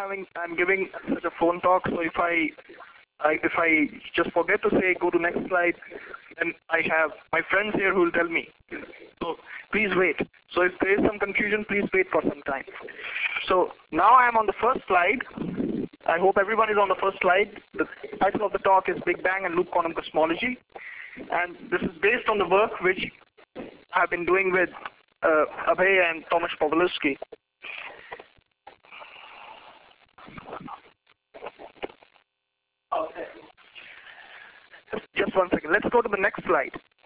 I'm giving such a phone talk, so if I just forget to say go to next slide, then I have my friends here who will tell me. So please wait. So if there is some confusion, please wait for some time. So now I am on the first slide. I hope everyone is on the first slide. The title of the talk is Big Bang and Loop Quantum Cosmology, and this is based on the work which I've been doing with Abhay and Tomasz Pawlowski. Okay. Just one second. Let's go to the next slide.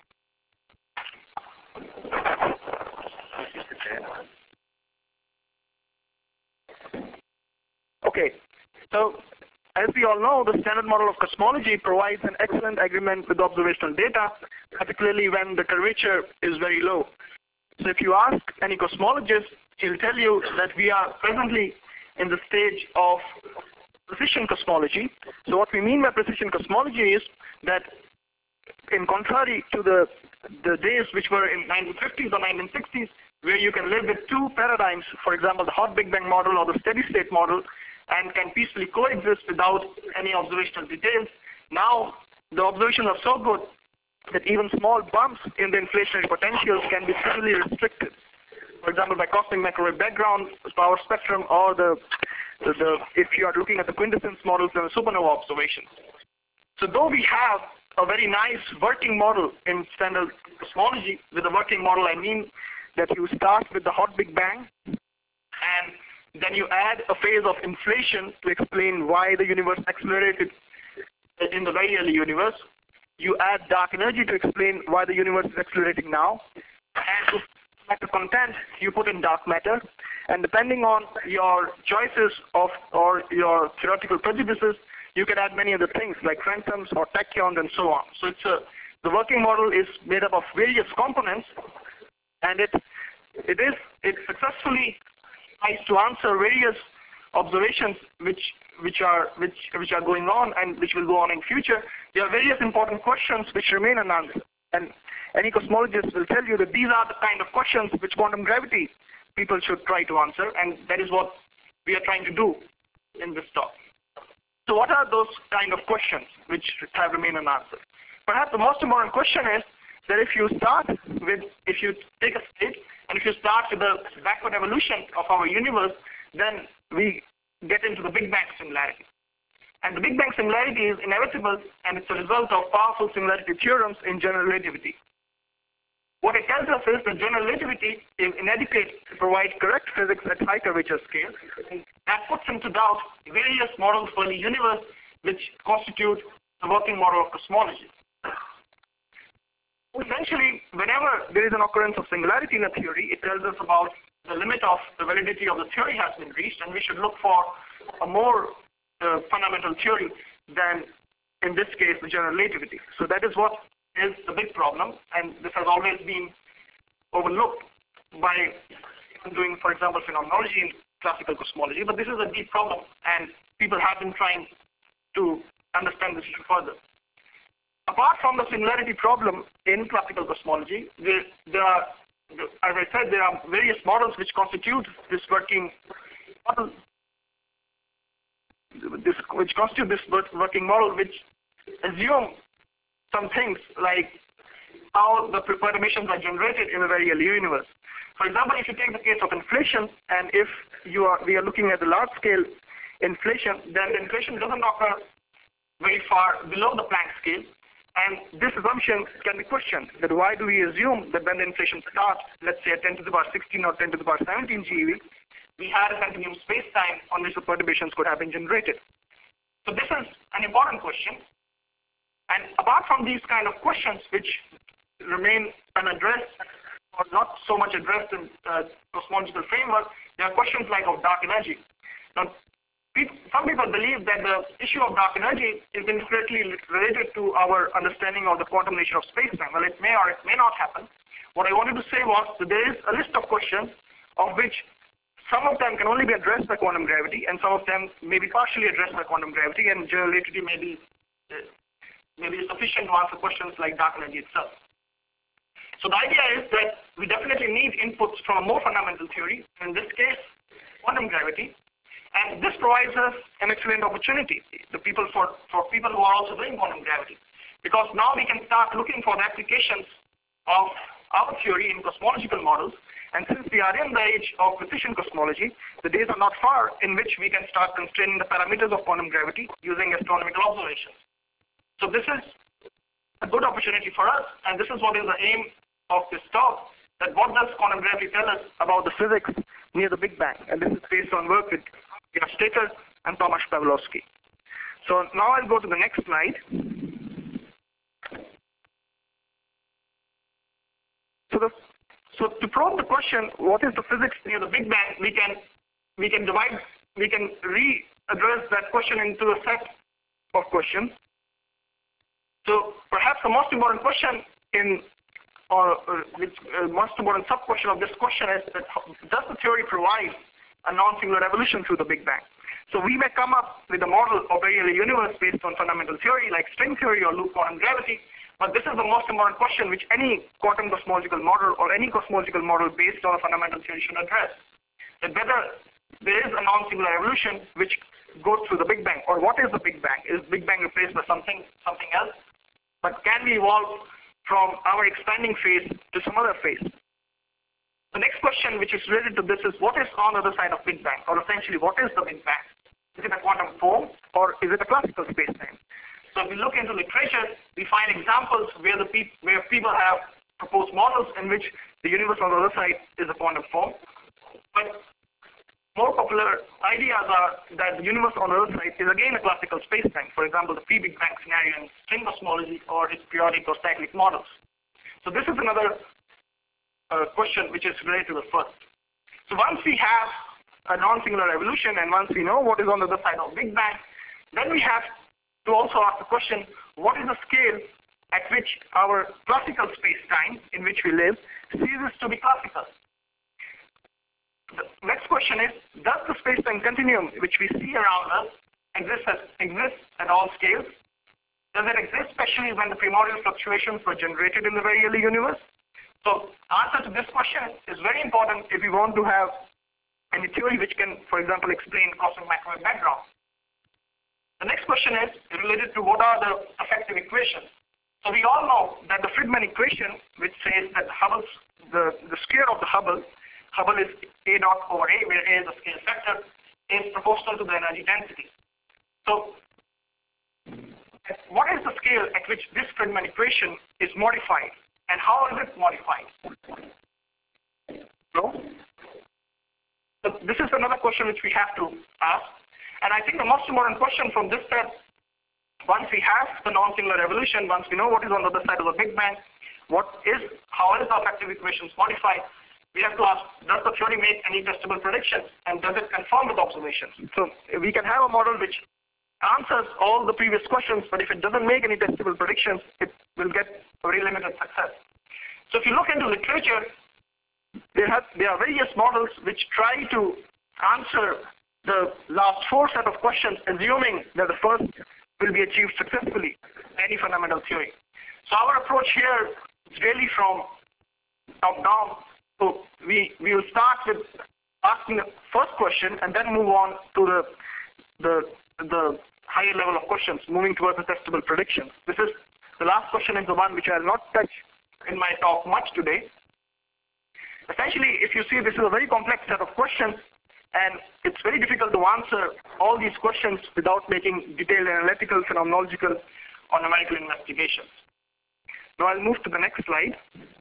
Okay. So, as we all know, the standard model of cosmology provides an excellent agreement with observational data, particularly when the curvature is very low. So if you ask any cosmologist, he'll tell you that we are presently in the stage of precision cosmology. So what we mean by precision cosmology is that, in contrary to the days which were in 1950s or 1960s, where you can live with two paradigms, for example, the hot Big Bang model or the steady state model, and can peacefully coexist without any observational details. Now, the observations are so good that even small bumps in the inflationary potentials can be severely restricted. For example, by cosmic microwave background, power spectrum, or if you are looking at the quintessence models and the supernova observations. So though we have a very nice working model in standard cosmology, with a working model I mean that you start with the hot Big Bang, and then you add a phase of inflation to explain why the universe accelerated in the very early universe. You add dark energy to explain why the universe is accelerating now. And to matter content, you put in dark matter. And depending on your choices or your theoretical prejudices, you can add many other things like phantoms or tachyons and so on. So the working model is made up of various components, and it successfully tries to answer various observations which are going on and which will go on in future. There are various important questions which remain unanswered, and any cosmologist will tell you that these are the kind of questions which quantum gravity people should try to answer, and that is what we are trying to do in this talk. So what are those kind of questions which have remained unanswered? Perhaps the most important question is that if you take a state, and if you start with the backward evolution of our universe, then we get into the Big Bang similarity. And the Big Bang similarity is inevitable, and it's a result of powerful similarity theorems in general relativity. What it tells us is that general relativity is inadequate to provide correct physics at high curvature scale, and that puts into doubt various models for the universe which constitute the working model of cosmology. Essentially, whenever there is an occurrence of singularity in a theory, it tells us about the limit of the validity of the theory has been reached, and we should look for a more fundamental theory than, in this case, the general relativity. So that is what is the big problem, and this has always been overlooked by doing, for example, phenomenology in classical cosmology, but this is a deep problem, and people have been trying to understand this issue further. Apart from the similarity problem in classical cosmology, there are, as I said, there are various models which constitute this working model, which assume some things like how the perturbations are generated in a very early universe. For example, if you take the case of inflation, and if we are looking at the large-scale inflation, then the inflation doesn't occur very far below the Planck scale. And this assumption can be questioned, that why do we assume that when the inflation starts, let's say at 10 to the power 16 or 10 to the power 17 GeV, we had a continuum space-time on which the perturbations could have been generated. So this is an important question. And apart from these kind of questions which remain unaddressed or not so much addressed in cosmological framework, there are questions like of dark energy. Now, some people believe that the issue of dark energy is intrinsically related to our understanding of the quantum nature of space-time. Well, it may or it may not happen. What I wanted to say was that there is a list of questions of which some of them can only be addressed by quantum gravity, and some of them may be partially addressed by quantum gravity, and general relativity may be sufficient to answer questions like dark energy itself. So the idea is that we definitely need inputs from a more fundamental theory, in this case, quantum gravity. And this provides us an excellent opportunity for people who are also doing quantum gravity. Because now we can start looking for the applications of our theory in cosmological models. And since we are in the age of precision cosmology, the days are not far in which we can start constraining the parameters of quantum gravity using astronomical observations. So this is a good opportunity for us, and this is what is the aim of this talk, that what does quantum gravity tell us about the physics near the Big Bang? And this is based on work with Jan Staker and Tomasz Pawlowski. So now I'll go to the next slide. So to probe the question, what is the physics near the Big Bang, we can readdress that question into a set of questions. So perhaps the most important question most important sub-question of this question is that does the theory provide a non-singular evolution through the Big Bang? So we may come up with a model of a real universe based on fundamental theory like string theory or loop quantum gravity, but this is the most important question which any quantum cosmological model or any cosmological model based on a fundamental theory should address. That whether there is a non-singular evolution which goes through the Big Bang, or what is the Big Bang? Is Big Bang replaced by something else? But can we evolve from our expanding phase to some other phase? The next question which is related to this is what is on the other side of Big Bang, or essentially what is the Big Bang? Is it a quantum foam or is it a classical space-time? So if we look into literature, we find examples where people have proposed models in which the universe on the other side is a quantum foam. But more popular ideas are that the universe on the other side is again a classical space-time. For example, the pre-Big Bang scenario in string cosmology or its periodic or cyclic models. So this is another question which is related to the first. So once we have a non-singular evolution and once we know what is on the other side of Big Bang, then we have to also ask the question, what is the scale at which our classical space-time in which we live ceases to be classical? The next question is, does the space-time continuum which we see around us exist at all scales? Does it exist especially when the primordial fluctuations were generated in the very early universe? So answer to this question is very important if we want to have any theory which can, for example, explain cosmic microwave background. The next question is related to what are the effective equations. So we all know that the Friedmann equation, which says that the square of the Hubble is A dot over A, where A is a scale factor, is proportional to the energy density. So what is the scale at which this Friedmann equation is modified, and how is it modified? So this is another question which we have to ask. And I think the most important question from this set, once we have the non-singular evolution, once we know what is on the other side of the Big Bang, how is the effective equations modified, we have to ask, does the theory make any testable predictions, and does it conform with observations? So we can have a model which answers all the previous questions, but if it doesn't make any testable predictions, it will get very limited success. So if you look into literature, there are various models which try to answer the last four set of questions, assuming that the first will be achieved successfully in any fundamental theory. So our approach here is really from top-down. So we will start with asking the first question and then move on to the higher level of questions, moving towards the testable predictions. The last question is the one which I will not touch in my talk much today. Essentially, if you see, this is a very complex set of questions, and it's very difficult to answer all these questions without making detailed analytical, phenomenological, or numerical investigations. Now I'll move to the next slide.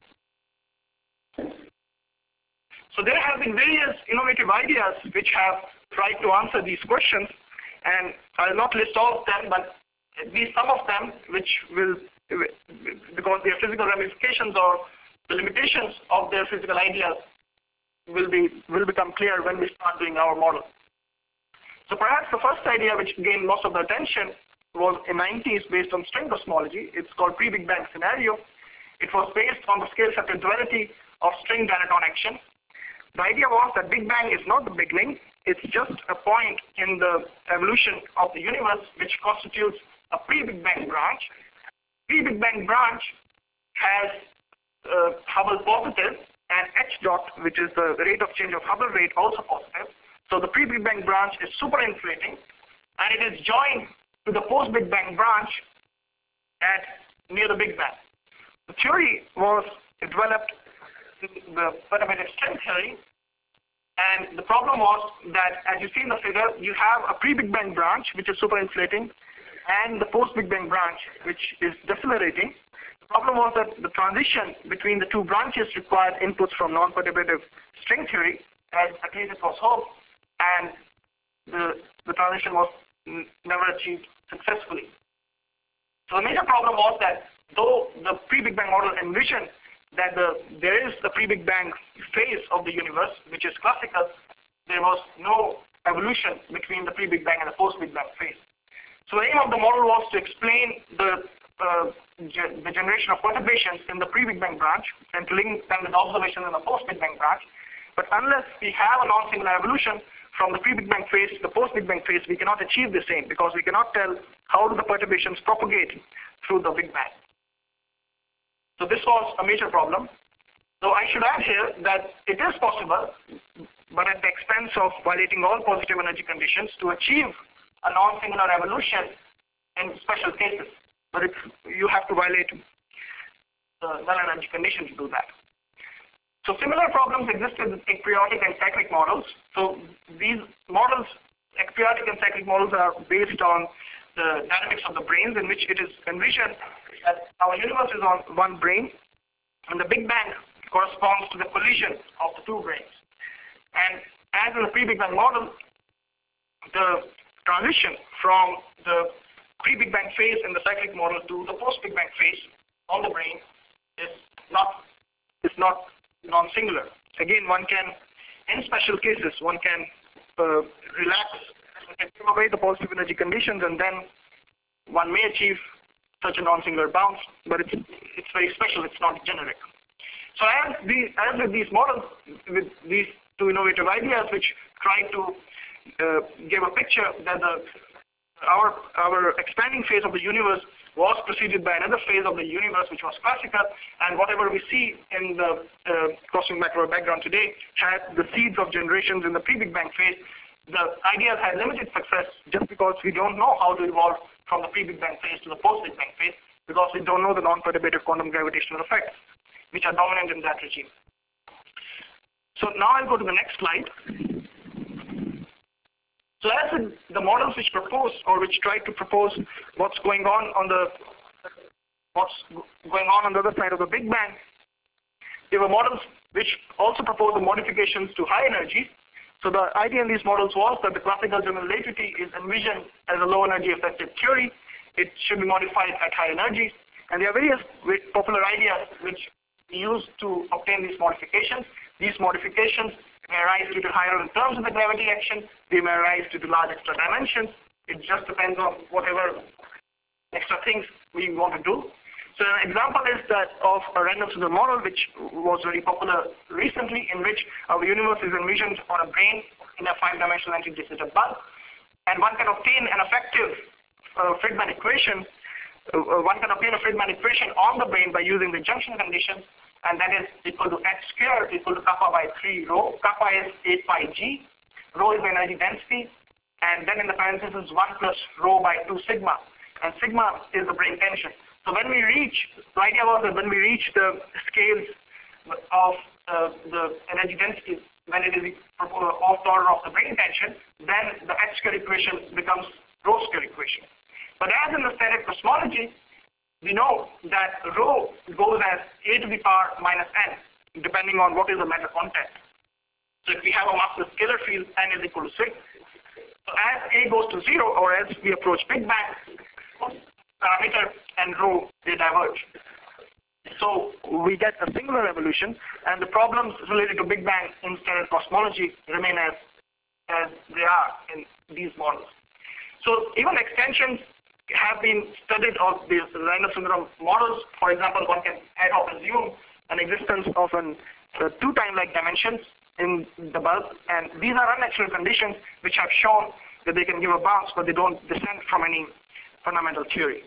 So there have been various innovative ideas which have tried to answer these questions, and I'll not list all of them, but at least some of them which will, because their physical ramifications or the limitations of their physical ideas will become clear when we start doing our model. So perhaps the first idea which gained most of the attention was in the 90s based on string cosmology. It's called pre-Big Bang scenario. It was based on the scale factor duality of string Danaton action. The idea was that Big Bang is not the beginning, it's just a point in the evolution of the universe which constitutes a pre-Big Bang branch. Pre-Big Bang branch has Hubble positive and h dot, which is the rate of change of Hubble rate, also positive. So the pre-Big Bang branch is superinflating, and it is joined to the post-Big Bang branch at near the Big Bang. The theory was developed in the perturbative string theory, and the problem was that, as you see in the figure, you have a pre-Big Bang branch which is superinflating, and the post-Big Bang branch which is decelerating. The problem was that the transition between the two branches required inputs from non-perturbative string theory, as at least it was hoped, and the transition was never achieved successfully. So the major problem was that though the pre-Big Bang model envisioned that there is the pre-Big Bang phase of the universe, which is classical, there was no evolution between the pre-Big Bang and the post-Big Bang phase. So the aim of the model was to explain the generation of perturbations in the pre-Big Bang branch and to link them with observations in the post-Big Bang branch. But unless we have a non-singular evolution from the pre-Big Bang phase to the post-Big Bang phase, we cannot achieve the same because we cannot tell how do the perturbations propagate through the Big Bang. So this was a major problem. So I should add here that it is possible, but at the expense of violating all positive energy conditions, to achieve a non-singular evolution in special cases. But you have to violate the null energy condition to do that. So similar problems existed with ekperiodic and cyclic models. So these models, ekperiodic and cyclic models, are based on the dynamics of the brains, in which it is envisioned that our universe is on one brain, and the Big Bang corresponds to the collision of the two brains. And as in the pre-Big Bang model, the transition from the pre-Big Bang phase in the cyclic model to the post-Big Bang phase on the brain is not non-singular. Again, one can, in special cases, one can relax, one can take away the positive energy conditions, and then one may achieve such a non-singular bounce, but it's very special, it's not generic. So as with these models, with these two innovative ideas which try to give a picture that our expanding phase of the universe was preceded by another phase of the universe which was classical, and whatever we see in the cosmic microwave background today had the seeds of generations in the pre-Big Bang phase. The ideas had limited success just because we don't know how to evolve from the pre-Big Bang phase to the post-Big Bang phase, because we don't know the non-perturbative quantum gravitational effects which are dominant in that regime. So now I'll go to the next slide. So as in the models which propose or which try to propose what's going on the other side of the Big Bang, there were models which also propose the modifications to high energies. So the idea in these models was that the classical general relativity is envisioned as a low energy effective theory. It should be modified at high energies, and there are various popular ideas which used to obtain these modifications. These modifications may arise due to higher terms of the gravity action. They may arise due to large extra dimensions. It just depends on whatever extra things we want to do. So an example is that of a random simple model which was very popular recently, in which our universe is envisioned on a brane in a 5-dimensional anti-de-Sitter bulk, and one can obtain an effective Friedmann equation. One can obtain a Friedmann equation on the brane by using the junction conditions, and that is equal to h squared equal to kappa by 3 rho. Kappa is 8 pi g, rho is the energy density, and then in the parentheses 1 plus rho by 2 sigma, and sigma is the brane tension. So when we reach, the idea was that when we reach the scales of the energy density, when it is of the order of the brane tension, then the h squared equation becomes rho squared equation. But as in the standard cosmology, we know that rho goes as a to the power minus n, depending on what is the matter content. So if we have a massless scalar field, n is equal to 6. So as a goes to 0, or as we approach Big Bang, parameter and rho, they diverge. So we get a singular evolution, and the problems related to Big Bang in standard cosmology remain as they are in these models. So even extensions have been studied of these random syndrome models. For example, one can ad hoc assume an existence of two time-like dimensions in the bulk, and these are unnatural conditions which have shown that they can give a bounce, but they don't descend from any fundamental theory.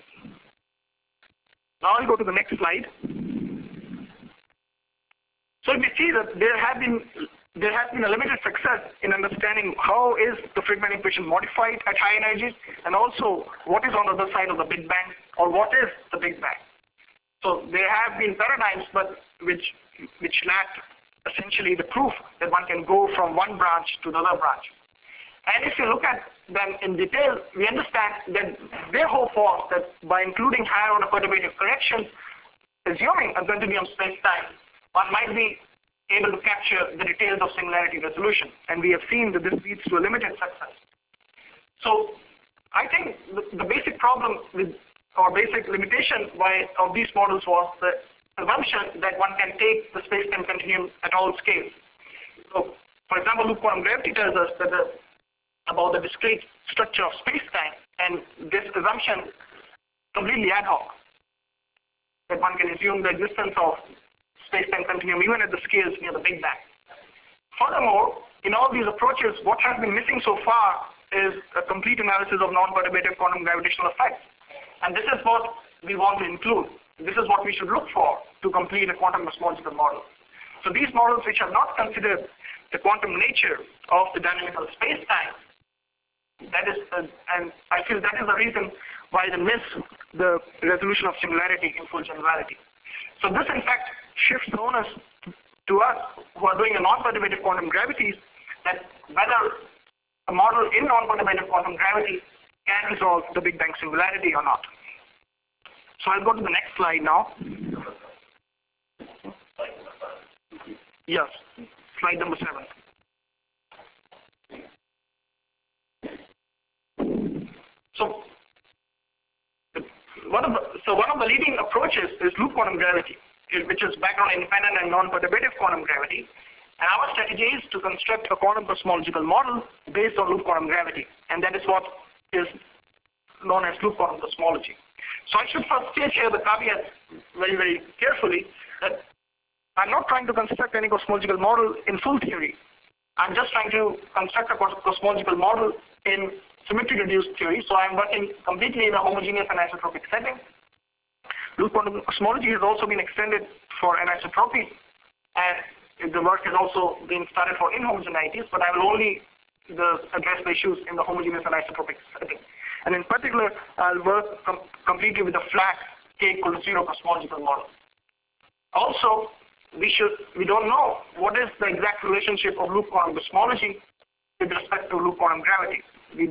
Now I'll go to the next slide. So we see that there have been there has been a limited success in understanding how is the fragment equation modified at high energies, and also what is on the other side of the Big Bang, or what is the Big Bang. So there have been paradigms, but which lack essentially the proof that one can go from one branch to the other branch. And if you look at them in detail, we understand that their hope was that by including higher order perturbative corrections, assuming a continuum space-time, one might be able to capture the details of singularity resolution. And we have seen that this leads to a limited success. So I think the basic problem with, or basic limitation of these models was the assumption that one can take the space-time continuum at all scales. So, for example, loop quantum gravity tells us that about the discrete structure of space-time, and this assumption completely ad hoc, that one can assume the existence of space-time continuum even at the scales near the Big Bang. Furthermore, in all these approaches, what has been missing so far is a complete analysis of non-perturbative quantum gravitational effects. And this is what we want to include. This is what we should look for to complete a quantum cosmological model. So these models which have not considered the quantum nature of the dynamical space-time, that is, and I feel that is the reason why they miss the resolution of singularity in full generality. So this, in fact, shifts onus to us who are doing a non-perturbative quantum gravities, that whether a model in non-perturbative quantum gravity can resolve the Big Bang singularity or not. So I'll go to the next slide now. Yes, slide number 7. So one of the leading approaches is loop quantum gravity, which is background independent and non-perturbative quantum gravity. And our strategy is to construct a quantum cosmological model based on loop quantum gravity. And that is what is known as loop quantum cosmology. So I should first state here the caveat very, very carefully that I'm not trying to construct any cosmological model in full theory. I'm just trying to construct a cosmological model in symmetry reduced theory. So I'm working completely in a homogeneous anisotropic setting. Loop quantum cosmology has also been extended for anisotropy, and the work has also been started for inhomogeneities, but I will only address the issues in the homogeneous anisotropic setting. And in particular, I'll work completely with the flat k equal to 0 cosmological model. Also, we don't know what is the exact relationship of loop quantum cosmology with respect to loop quantum gravity. We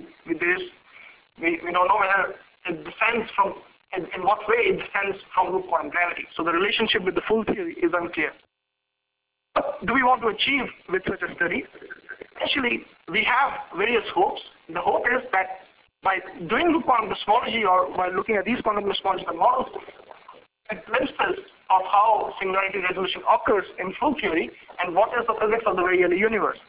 don't know whether it descends from, in what way it descends from loop quantum gravity. So the relationship with the full theory is unclear. What do we want to achieve with such a study? Actually, we have various hopes. The hope is that by doing loop quantum cosmology, or by looking at these quantum cosmological models, it glimpses of how singularity resolution occurs in full theory and what is the physics of the very early universe.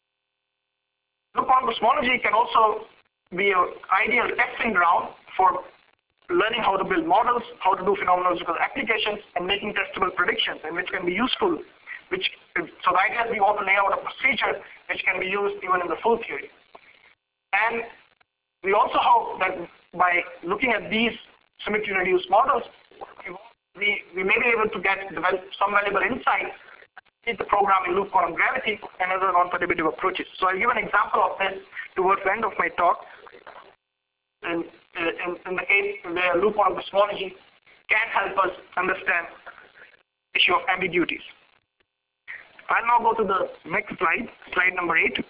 Loop quantum cosmology can also be an ideal testing ground for learning how to build models, how to do phenomenological applications, and making testable predictions, and which can be useful. So the idea is we want to lay out a procedure which can be used even in the full theory. And we also hope that by looking at these symmetry reduced models, we may be able to develop some valuable insights in the program in loop quantum gravity and other non-perturbative approaches. So I'll give an example of this towards the end of my talk. And in the case where loop quantum cosmology can help us understand the issue of ambiguities. I'll now go to the next slide, slide number 8.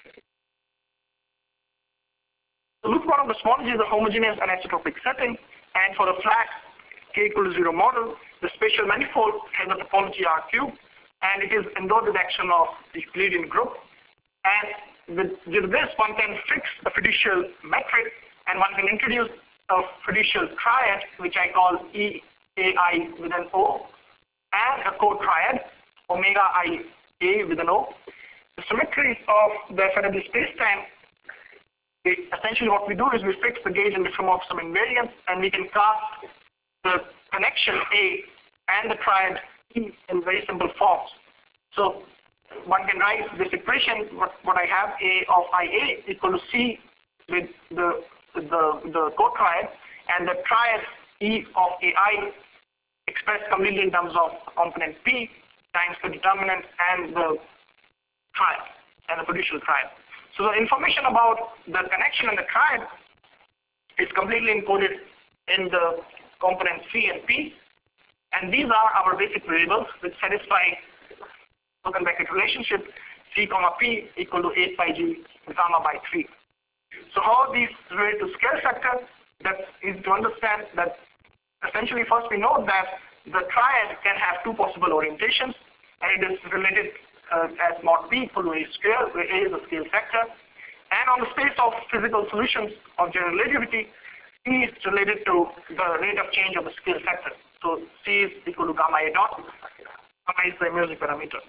The loop quantum cosmology is a homogeneous anisotropic setting, and for the flat k equal to 0 model, the spatial manifold has a topology R cube, and it is endowed with action of the Euclidean group. And with this, one can fix a fiducial metric, and one can introduce a fiducial triad, which I call EAI with an O, and a co-triad, omega IA with an O. The symmetries of the Faraday spacetime, essentially what we do is we fix the gauge and diffeomorphism invariance, and we can cast the connection A and the triad E in very simple forms. So one can write this equation, what I have, A of IA equal to C with the co-triad, and the triad E of AI expressed completely in terms of component P times the determinant and the triad and the fiducial triad. So the information about the connection and the triad is completely encoded in the components C and P, and these are our basic variables which satisfy open bracket relationship C comma P equal to 8 pi G gamma by 3. So how these relate to scale factor? That is to understand that essentially first we know that the triad can have two possible orientations, and it is related as mod P equal to A square, where A is a scale factor. And on the space of physical solutions of general relativity, P is related to the rate of change of the scale factor. So C is equal to gamma A dot. Gamma is the music parameter.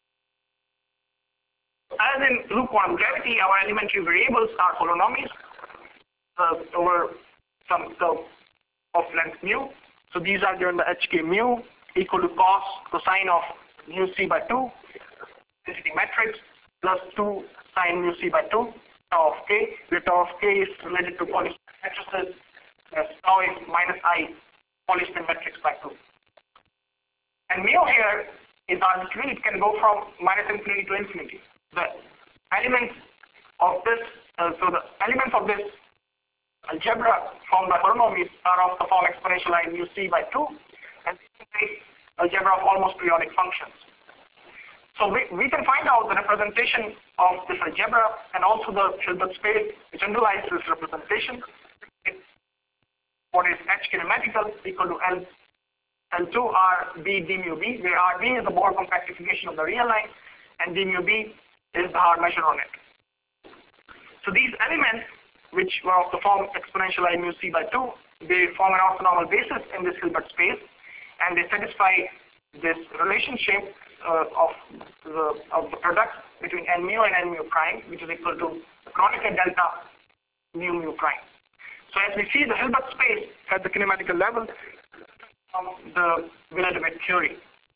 As in loop quantum gravity, our elementary variables are holonomies over some curve of length mu. So these are given the hk mu equal to cosine of mu c by 2, density matrix, plus 2 sine mu c by 2, tau of k, where tau of k is related to polyspin matrices, as tau is minus I polyspin matrix by 2. And mu here is arbitrary, it can go from minus infinity to infinity. The elements of this, so the elements of this algebra formed by holonomies are of the form exponential I mu c by 2, and algebra of almost periodic functions. So we can find out the representation of this algebra and also the Hilbert space which underlies this representation. What is H kinematical equal to L2 RB d mu b, where RB is the Born compactification of the real line and d mu b is the hard measure on it. So these elements, which were of the form exponential I mu c by 2, they form an orthonormal basis in this Hilbert space, and they satisfy this relationship of the product between n mu and n mu prime, which is equal to the Kronecker delta mu prime. So as we see, the Hilbert space at the kinematical level from the Wheeler-DeWitt theory.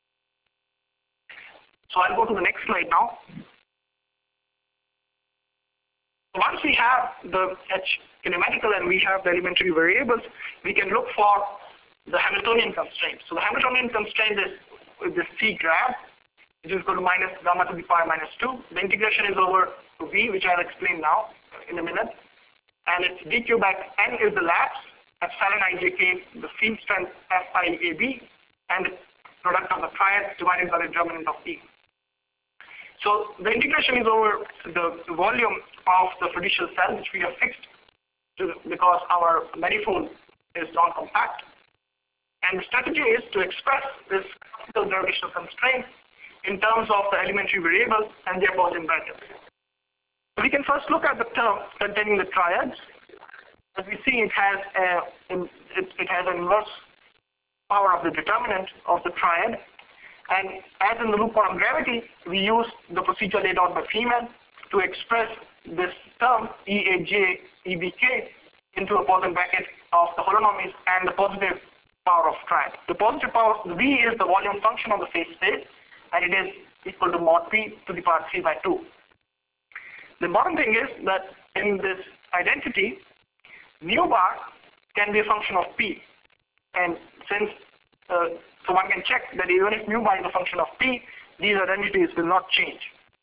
So I'll go to the next slide now. Once we have the H kinematical and we have the elementary variables, we can look for the Hamiltonian constraint. So the Hamiltonian constraint is with this C grab, which is equal to minus gamma to the power minus 2. The integration is over to V, which I'll explain now in a minute. And it's dq by n is the lapse, epsilon ijk, the field strength Fi AB, and the product of the triad divided by the determinant of E. So the integration is over the volume of the fiducial cell, which we have fixed because our manifold is non-compact. And the strategy is to express this classical gravitational constraint in terms of the elementary variables and their Gaussian brackets. We can first look at the term containing the triads. As we see, it has an inverse power of the determinant of the triad. And as in the loop quantum gravity, we use the procedure laid out by Feynman to express this term EAJ EBK into a Gaussian bracket of the holonomies and the positive power of triad. The positive power, the V is the volume function of the phase space, and it is equal to mod P to the power 3 by 2. The important thing is that in this identity, mu bar can be a function of P. And since, so one can check that even if mu bar is a function of P, these identities will not change.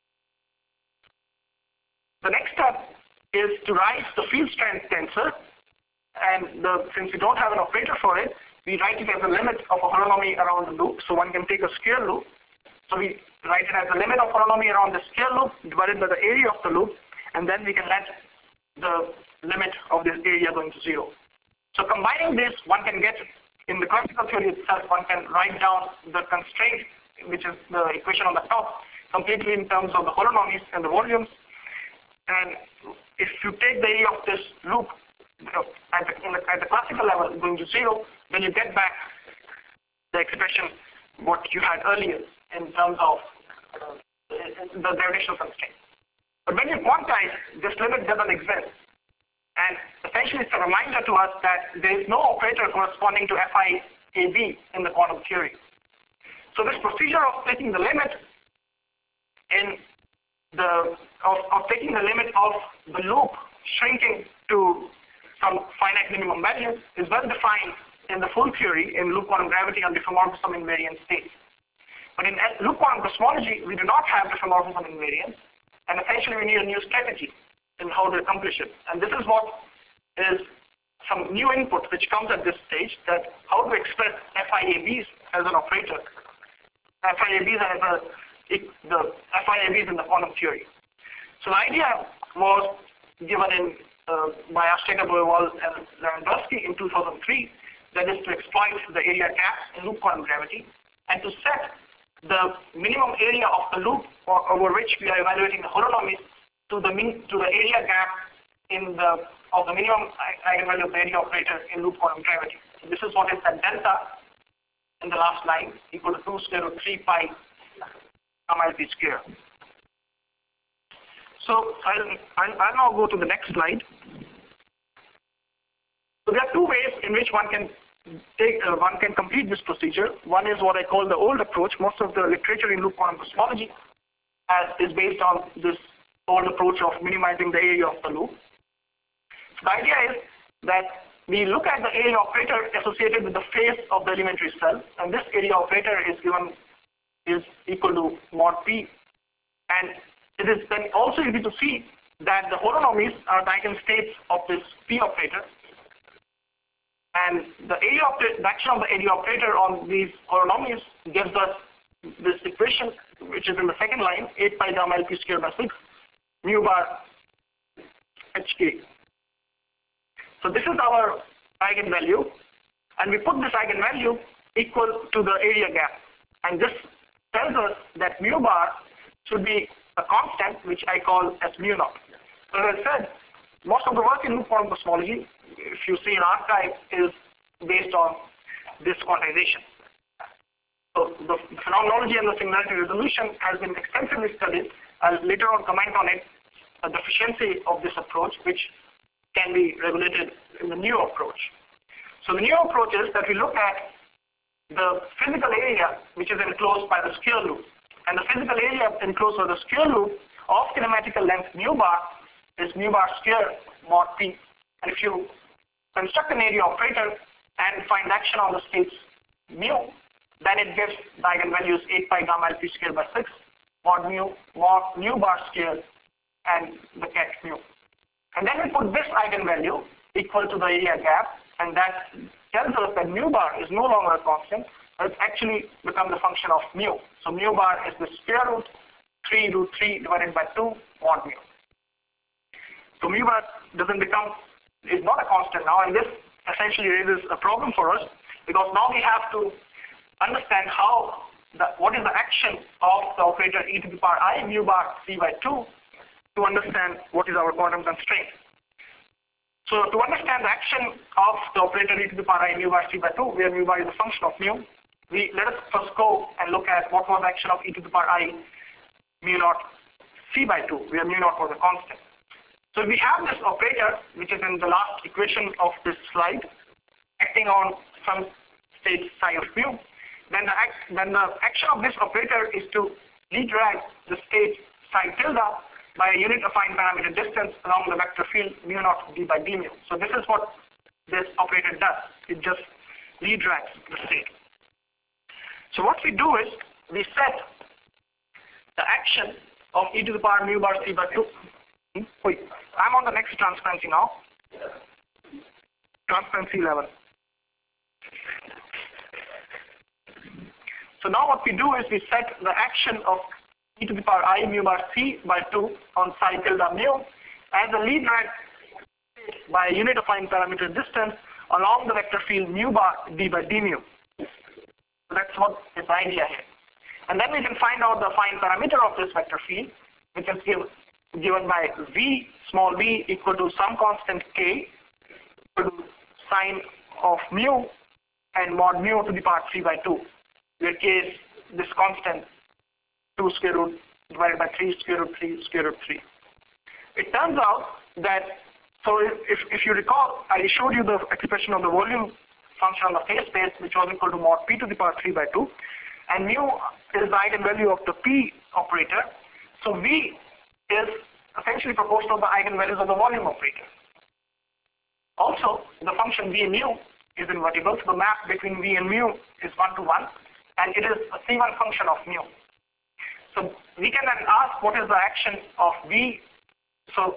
The next step is to write the field strength tensor. And since we don't have an operator for it, we write it as a limit of a holonomy around the loop. So one can take a square loop. So we write it as the limit of holonomy around the square loop divided by the area of the loop, and then we can let the limit of this area going to 0. So combining this, one can get, in the classical theory itself, one can write down the constraint, which is the equation on the top, completely in terms of the holonomies and the volumes. And if you take the area of this loop at the classical level going to 0, then you get back the expression what you had earlier in terms of the gravitational constraint. But when you quantize, this limit doesn't exist. And essentially it's a reminder to us that there is no operator corresponding to FIAB in the quantum theory. So this procedure of taking the limit of taking the limit of the loop shrinking to some finite minimum value is well defined in the full theory in loop quantum gravity on diffeomorphism invariant states. But in loop quantum cosmology, we do not have diffeomorphism invariance, and essentially we need a new strategy in how to accomplish it. And this is what is some new input which comes at this stage, that how to express FIABs as an operator, FIABs as the FIABs in the quantum theory. So the idea was given in by Asteka, Boerwald, and Lewandowski in 2003, that is to exploit the area gaps in loop quantum gravity and to set the minimum area of the loop over which we are evaluating the holonomies to the area gap in of the minimum eigenvalue of the area operator in loop quantum gravity. So this is what is that delta in the last line equal to 2 square root 3 pi gamma LP square. So I'll now go to the next slide. So there are two ways in which one can complete this procedure. One is what I call the old approach. Most of the literature in loop quantum cosmology is based on this old approach of minimizing the area of the loop. So the idea is that we look at the area operator associated with the phase of the elementary cell, and this area operator is equal to mod p, and it is then also easy to see that the holonomies are the eigenstates of this p operator, and the action of the area operator on these holonomies gives us this equation, which is in the second line, 8 pi gamma LP square by 6 mu bar HK. So this is our eigenvalue, and we put this eigenvalue equal to the area gap, and this tells us that mu bar should be a constant, which I call as mu naught. So as I said, most of the work in loop quantum cosmology, if you see in arXiv, is based on this quantization. So the phenomenology and the singularity resolution has been extensively studied. I'll later on comment on it, the efficiency of this approach, which can be regulated in the new approach. So the new approach is that we look at the physical area which is enclosed by the square loop. And the physical area enclosed by the square loop of kinematical length mu bar is mu bar square mod p. And if you construct an area operator and find action on the states mu, then it gives the eigenvalues 8 pi gamma LP square by 6 mod mu bar square and the ket mu. And then we put this eigenvalue equal to the area gap, and that tells us that mu bar is no longer a constant, but it's actually become the function of mu. So mu bar is the square root 3 root 3 divided by 2 mod mu. So mu bar is not a constant now, and this essentially raises a problem for us, because now we have to understand what is the action of the operator e to the power I mu bar c by 2 to understand what is our quantum constraint. So to understand the action of the operator e to the power I mu bar c by 2, where mu bar is a function of mu, let us first go and look at what was the action of e to the power I mu naught c by 2, where mu naught was a constant. So we have this operator, which is in the last equation of this slide, acting on some state psi of mu. Then the action of this operator is to lead drag the state psi tilde by a unit affine parameter distance along the vector field mu naught d by d mu. So this is what this operator does. It just lead drags the state. So what we do is we set the action of e to the power mu bar c by 2. Wait, I'm on the next transparency now. Transparency 11. So now what we do is we set the action of e to the power I mu bar c by 2 on psi tilde mu as a lead drag by a unit affine parameter distance along the vector field mu bar d by d mu. So that's what is the idea here. And then we can find out the affine parameter of this vector field, which is given by v, small v, equal to some constant k, equal to sine of mu and mod mu to the power 3 by 2, where k is this constant 2 square root divided by 3 square root 3 square root 3. It turns out that, so if you recall, I showed you the expression of the volume function on the phase space, which was equal to mod p to the power 3 by 2, and mu is the eigenvalue of the p operator. So v is essentially proportional to the eigenvalues of the volume operator. Also, the function v and mu is invertible, so the map between v and mu is 1 to 1. and it is a C1 function of mu. So we can then ask what is the action of V. So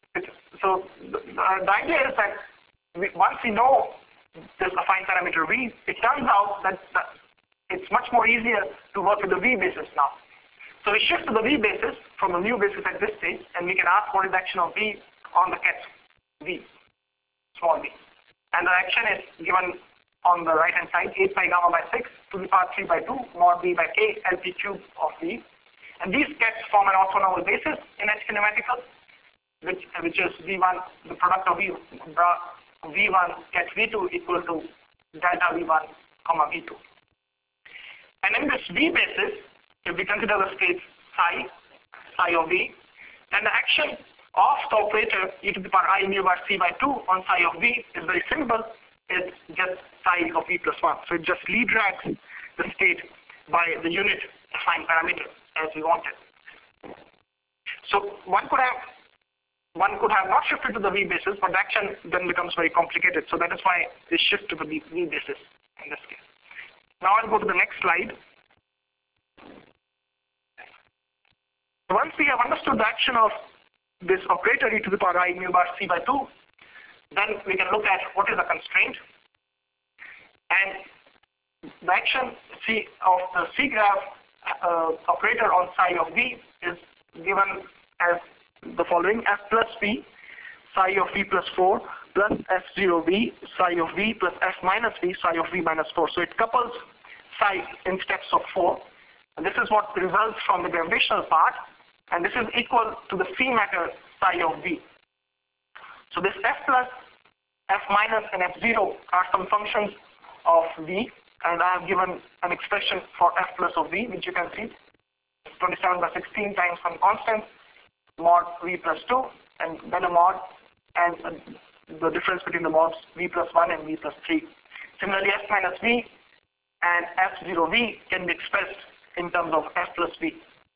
the idea is that once we know this affine parameter V, it turns out that it's much more easier to work with the V basis now. So we shift to the V basis from the mu basis at this stage, and we can ask what is the action of V on the ket V, small v. And the action is given on the right hand side, 8 pi gamma by 6 to the power 3 by 2 mod V by K LP cube of V. And these kets form an orthonormal basis in H kinematical, which is V1, the product of V1 ket V2 equal to delta V1 comma V2. And in this V basis, if we consider the state psi of V, then the action of the operator e to the power I mu bar C by 2 on psi of V is very simple. It's just psi of V plus 1. So it just lead drags the state by the unit affine parameter as we wanted. So one could have not shifted to the V basis, but the action then becomes very complicated. So that is why they shift to the V basis in this case. Now I'll go to the next slide. Once we have understood the action of this operator e to the power I mu bar C by 2, then we can look at what is the constraint. And the action C of the C graph operator on psi of V is given as the following: F plus V, psi of V plus 4, plus F0V, psi of V, plus F minus V, psi of V minus 4. So it couples psi in steps of 4. And this is what results from the gravitational part. And this is equal to the C matter psi of V. So this F plus, F minus, and F0 are some functions of V. And I have given an expression for F plus of V, which you can see. 27 by 16 times some constant, mod V plus 2, and then a mod, and the difference between the mods V plus 1 and V plus 3. Similarly, F minus V and F0V can be expressed in terms of F plus V.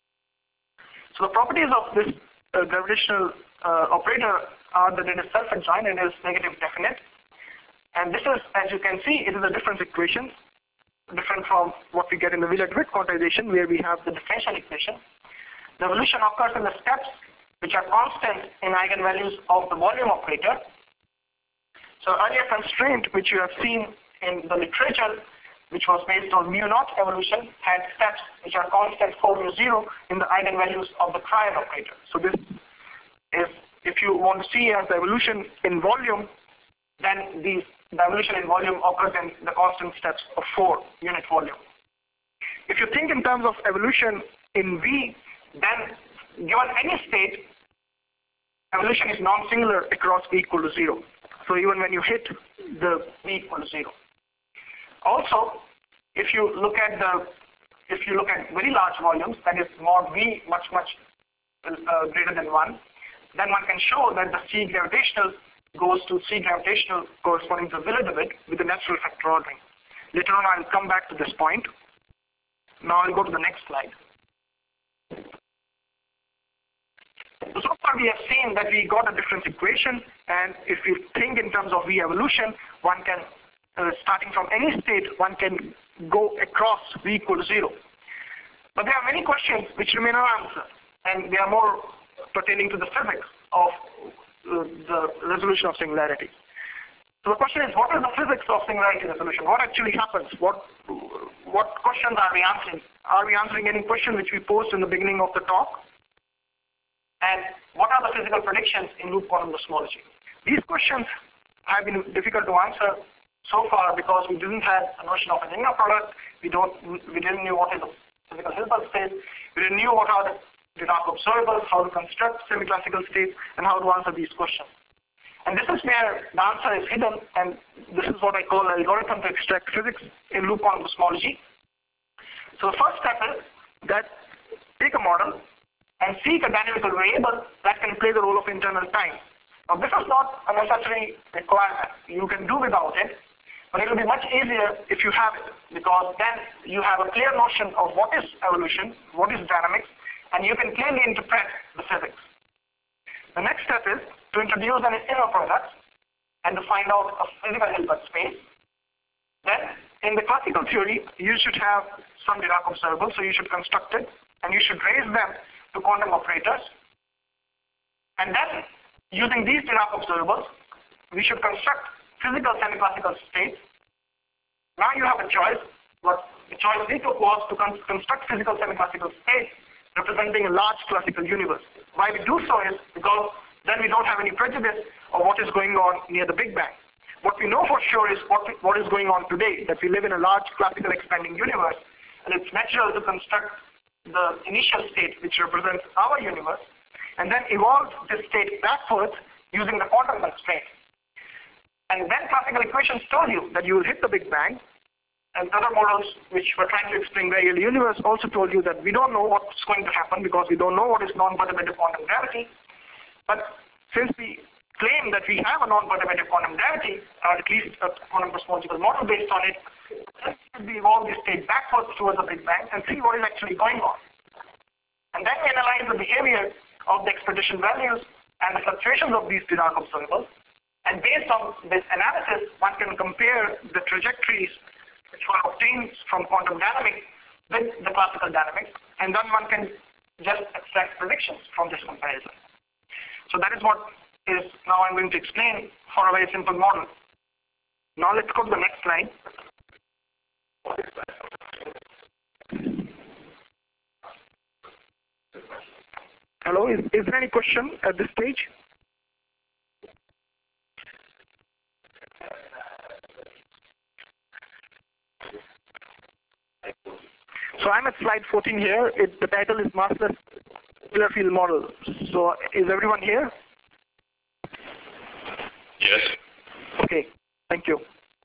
So the properties of this gravitational operator are that it is self-adjoint and is negative definite. And this is, as you can see, it is a difference equation, different from what we get in the Wheeler-DeWitt quantization, where we have the differential equation. The evolution occurs in the steps which are constant in eigenvalues of the volume operator. So earlier constraint, which you have seen in the literature, which was based on mu naught evolution, had steps which are constant for mu 0 in the eigenvalues of the triad operator. So this is, if you want to see as the evolution in volume, then the evolution in volume occurs in the constant steps of 4 unit volume. If you think in terms of evolution in V, then given any state, evolution is non-singular across V equal to 0. So even when you hit the V equal to 0. Also, if you look at very large volumes, that is mod V much greater than 1, then one can show that the C gravitational goes to C gravitational corresponding to Wheeler-DeWitt with the natural factor ordering. Later on, I'll come back to this point. Now I'll go to the next slide. So far we have seen that we got a difference equation, and if we think in terms of V evolution, one can, starting from any state, one can go across V equal to 0. But there are many questions which remain unanswered, and they are more pertaining to the physics of the resolution of singularity. So the question is, what is the physics of singularity resolution? What actually happens? What questions are we answering? Are we answering any question which we posed in the beginning of the talk? And what are the physical predictions in loop quantum cosmology? These questions have been difficult to answer so far because we didn't have a notion of an inner product. We didn't know what is the physical Hilbert space. We didn't know what are the Dirac observables, how to construct semi-classical states, and how to answer these questions. And this is where the answer is hidden, and this is what I call an algorithm to extract physics in loop quantum cosmology. So the first step is that take a model and seek a dynamical variable that can play the role of internal time. Now this is not a necessary requirement. You can do without it, but it will be much easier if you have it, because then you have a clear notion of what is evolution, what is dynamics, and you can clearly interpret the physics. The next step is to introduce an inner product and to find out a physical Hilbert space. Then in the classical theory, you should have some Dirac observables, so you should construct it and you should raise them to quantum operators. And then using these Dirac observables, we should construct physical semi-classical states. Now you have a choice. What the choice we took was to construct physical semi-classical states representing a large classical universe. Why we do so is because then we don't have any prejudice of what is going on near the Big Bang. What we know for sure is what is going on today, that we live in a large classical expanding universe, and it's natural to construct the initial state which represents our universe, and then evolve this state backwards using the quantum constraint. And then classical equations told you that you will hit the Big Bang, and other models which were trying to explain very early universe also told you that we don't know what's going to happen because we don't know what is non-perturbative quantum gravity. But since we claim that we have a non-perturbative quantum gravity, or at least a quantum cosmological model based on it, let's evolve this state backwards towards the Big Bang and see what is actually going on. And then we analyze the behavior of the expectation values and the fluctuations of these Dirac observables. And based on this analysis, one can compare the trajectories which one obtains from quantum dynamics with the classical dynamics, and then one can just extract predictions from this comparison. So that is what is now I'm going to explain for a very simple model. Now let's go to the next slide. Hello, is there any question at this stage? So I'm at slide 14 here. The title is Massless Scalar Field Model. So is everyone here? Yes. Okay, thank you.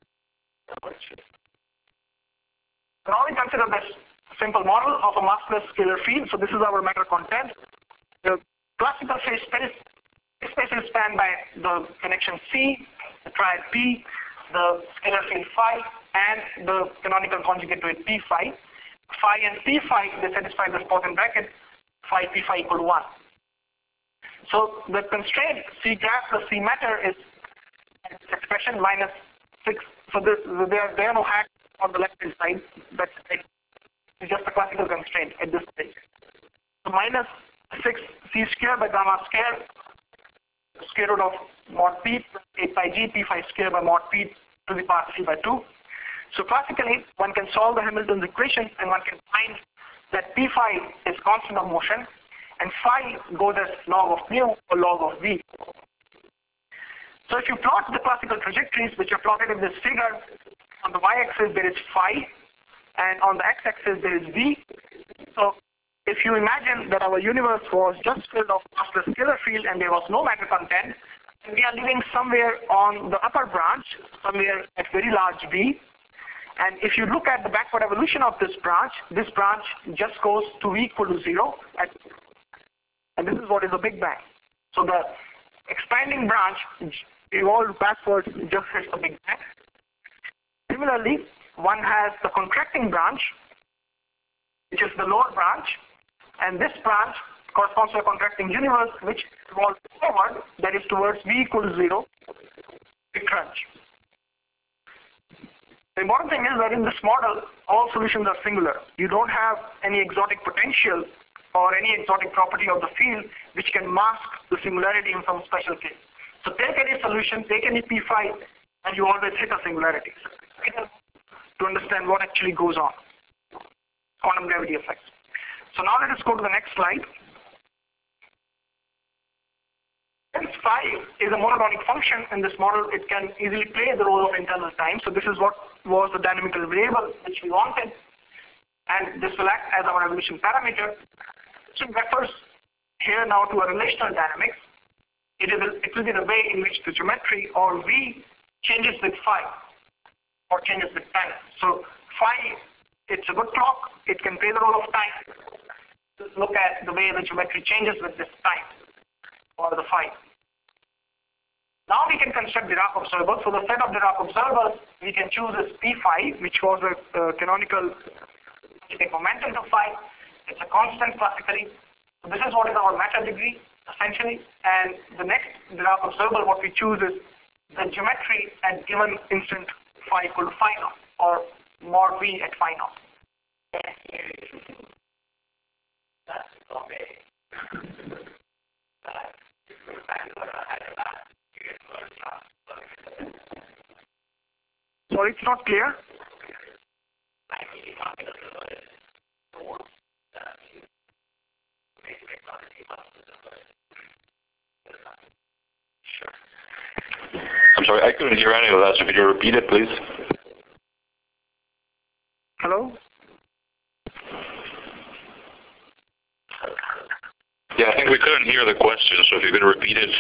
Now we consider this simple model of a massless scalar field. So this is our matter content. The classical phase space is spanned by the connection C, the triad P, the scalar field phi, and the canonical conjugate to it P phi. Phi and P phi, they satisfy the Poisson bracket, phi P phi equal to 1. So the constraint C graph plus C matter is expression minus 6. So there are no hacks on the left hand side. That's it. It's just a classical constraint at this stage. So minus 6 C square by gamma square, square root of mod P plus 8 pi G P phi square by mod P to the power 3 by 2. So classically, one can solve the Hamilton's equation and one can find that P phi is constant of motion and phi goes as log of mu or log of v. So if you plot the classical trajectories which are plotted in this figure, on the y-axis there is phi and on the x-axis there is v. So if you imagine that our universe was just filled of massless scalar field and there was no matter content, we are living somewhere on the upper branch, somewhere at very large v. And if you look at the backward evolution of this branch just goes to v equal to 0. And this is what is a Big Bang. So the expanding branch evolved backwards just hits the Big Bang. Similarly, one has the contracting branch, which is the lower branch, and this branch corresponds to a contracting universe which evolves forward, that is towards v equal to 0, big crunch. The important thing is that in this model, all solutions are singular. You don't have any exotic potential or any exotic property of the field which can mask the singularity in some special case. So take any solution, take any P phi, and you always hit a singularity. To understand what actually goes on. Quantum gravity effects. So now let us go to the next slide. Since phi is a monotonic function in this model, it can easily play the role of internal time. So this is what was the dynamical variable which we wanted. And this will act as our evolution parameter. So it refers here now to a relational dynamics. It will be the way in which the geometry or V changes with phi or changes with time. So phi, it's a good clock. It can play the role of time. Just look at the way the geometry changes with this time or the phi. Now we can construct Dirac observables. So the set of Dirac observables we can choose is P phi, which was a canonical momentum to phi. It's a constant classically. So this is what is our matter degree essentially. And the next Dirac observable what we choose is the geometry at given instant phi equal to phi naught. for mod V at phi naught. Sorry, it's not clear. I'm sorry, I couldn't hear any of that, so could you repeat it, please? Hello? Yeah, I think we couldn't hear the question, so if you could repeat it.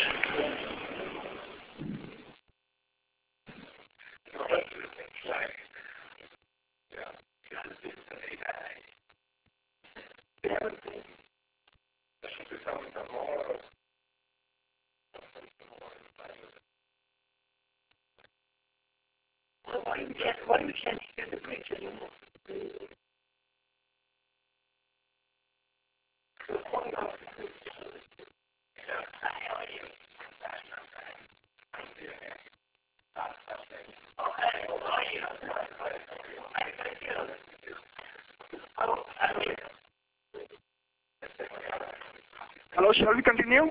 Hello, shall we continue?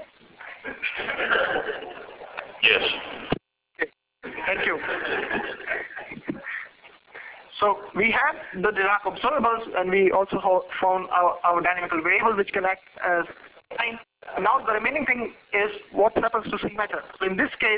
Yes. Okay. Thank you. So we have the Dirac observables, and we also found our dynamical variable which can act as time. Now the remaining thing is what happens to C matter. So in this case,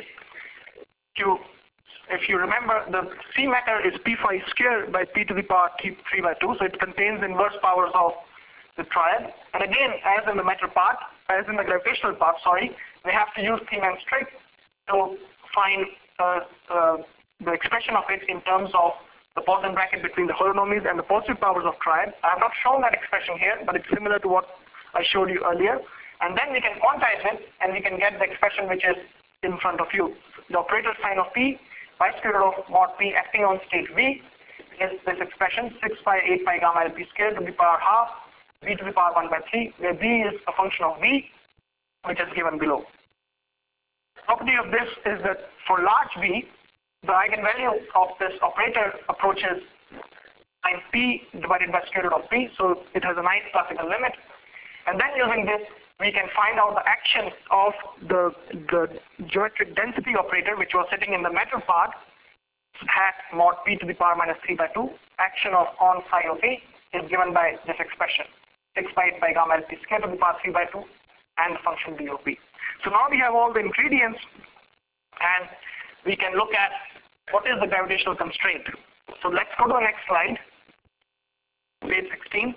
if you remember, the C matter is p phi squared by p to the power 3 by 2. So it contains inverse powers of the triad. And again, as in the matter part, as in the gravitational part, we have to use Thiemann strict to find the expression of it in terms of the Poisson bracket between the holonomies and the positive powers of triad. I have not shown that expression here, but it's similar to what I showed you earlier. And then we can quantize it, and we can get the expression which is in front of you. The operator sign of P by square root of mod P acting on state V is this expression 6 pi 8 pi gamma L P squared to the power half V to the power 1 by 3, where V is a function of V, which is given below. The property of this is that for large V, the eigenvalue of this operator approaches sin P divided by square root of P, so it has a nice classical limit. And then using this, we can find out the action of the geometric density operator, which was sitting in the matter part, hat mod P to the power minus 3 by 2. Action of on psi of V is given by this expression, 6 pi 8 pi gamma L P squared to the power 3 by 2, and the function B of P. So now we have all the ingredients, and we can look at what is the gravitational constraint. So let's go to the next slide, page 16.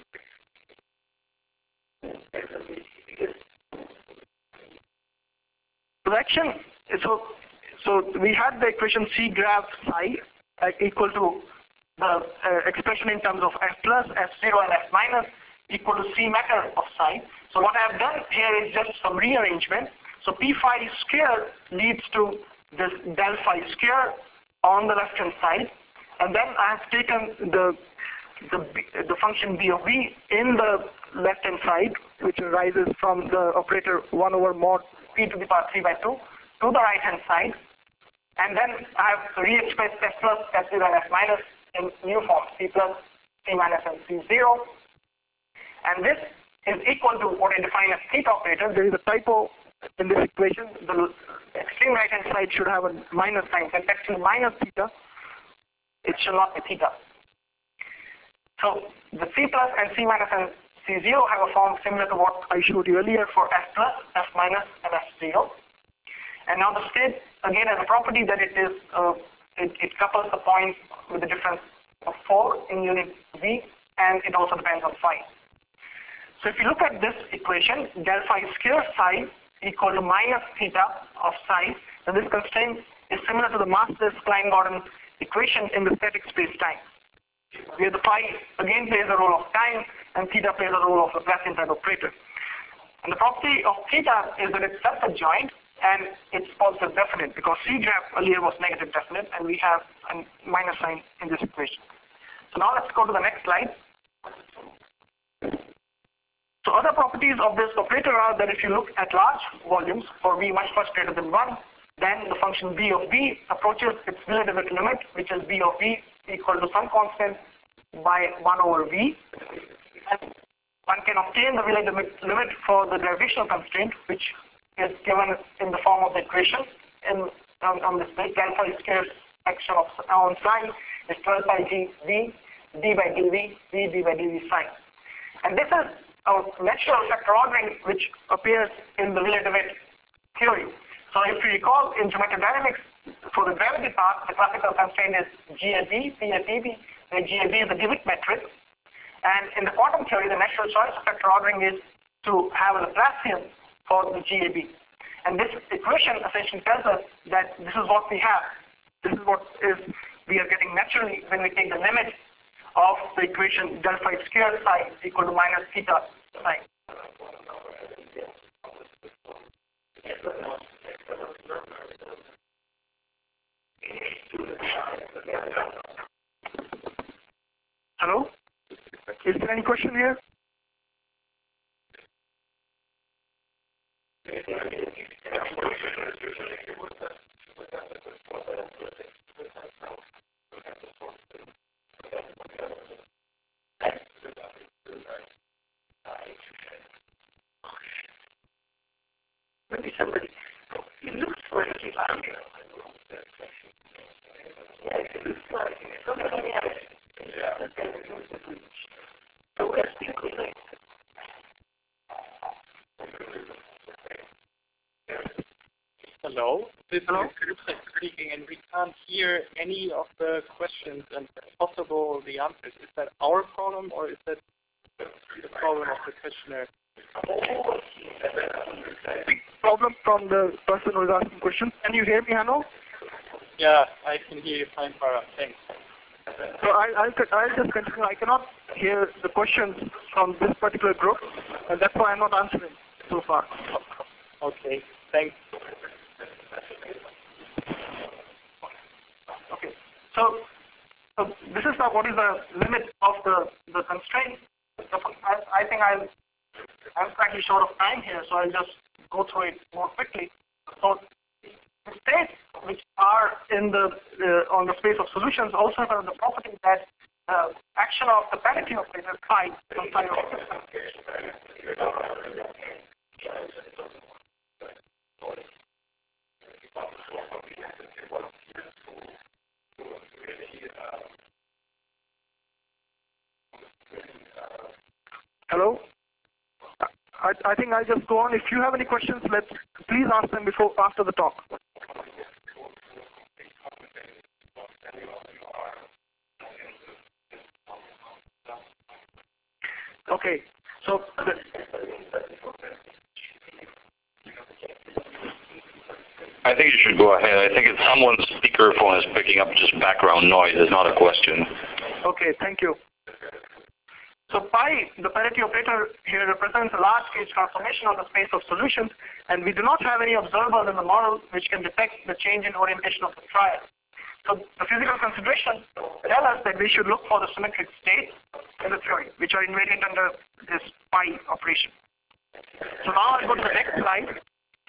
Direction. So we had the equation C grav psi equal to the expression in terms of F plus, F0 and F minus equal to C matter of psi. So what I have done here is just some rearrangement. So P phi square leads to this del phi square on the left hand side, and then I have taken the function B of V in the left hand side, which arises from the operator 1 over mod P to the power 3 by 2 to the right hand side, and then I have re-expressed F plus, F0 and F minus in new form, C plus, C minus and C0, and this is equal to what I define as theta operator. There is a typo in this equation. The extreme right hand side should have a minus sign. It's actually minus theta. It shall not be theta. So the C plus and C minus and C0 have a form similar to what I showed you earlier for F plus, F minus, and F0. And now the state again has a property that it is it couples the points with the difference of 4 in unit V, and it also depends on phi. So if you look at this equation, del phi square psi equal to minus theta of psi, then this constraint is similar to the massless Klein-Gordon equation in the static space-time, where the phi again plays the role of time and theta plays the role of the Laplacian type operator. And the property of theta is that it's self-adjoint and it's positive definite, because C graph earlier was negative definite, and we have a minus sign in this equation. So now let's go to the next slide. So other properties of this operator are that if you look at large volumes for V much greater than 1, then the function B of V approaches its relativity limit, which is B of V equal to some constant by 1 over v. And one can obtain the Wheeler limit for the gravitational constraint, which is given in the form of the equation on this page. Del phi square action on psi is 12 pi g v d by dv v d by dv psi. And this is a natural factor ordering which appears in the Wheeler-DeWitt theory. So if you recall, in geometric dynamics, for the gravity part, the classical constraint is GAB, P at dB, where GAB is the DeWitt matrix. And in the quantum theory, the natural choice of factor ordering is to have a Laplacian for the GAB. And this equation essentially tells us that this is what we have. This is what we are getting naturally when we take the limit of the equation del phi square psi is equal to minus theta psi. Hello? Is there any question here? Maybe somebody. It looks like he's on here. Yeah, it looks like somebody else. Hello, this is Kalypso speaking, and we can't hear any of the questions and possible the answers. Is that our problem, or is that the problem of the questionnaire? Big problem from the person who is asking questions. Can you hear me, Hanno? Yeah, I can hear you fine, Farah. Thanks. So I'll just continue. I cannot hear the questions from this particular group, and that's why I'm not answering so far. Okay, thanks. Okay, so this is what is the limit of the constraint. I think I'm slightly short of time here, so I'll just go through it more quickly. So the states which are in the on the space of solutions also have the property that action of the parity operator phi from phi of system. Hello? I think I'll just go on. If you have any questions, please ask them after the talk. Okay, so I think you should go ahead. I think it's someone's speakerphone is picking up just background noise. It's not a question. Okay, thank you. So pi, the parity operator here, represents a large gauge transformation of the space of solutions, and we do not have any observers in the model which can detect the change in orientation of the trial. So the physical considerations tell us that we should look for the symmetric states in the theory, which are invariant under this pi operation. So now I'll go to the next slide.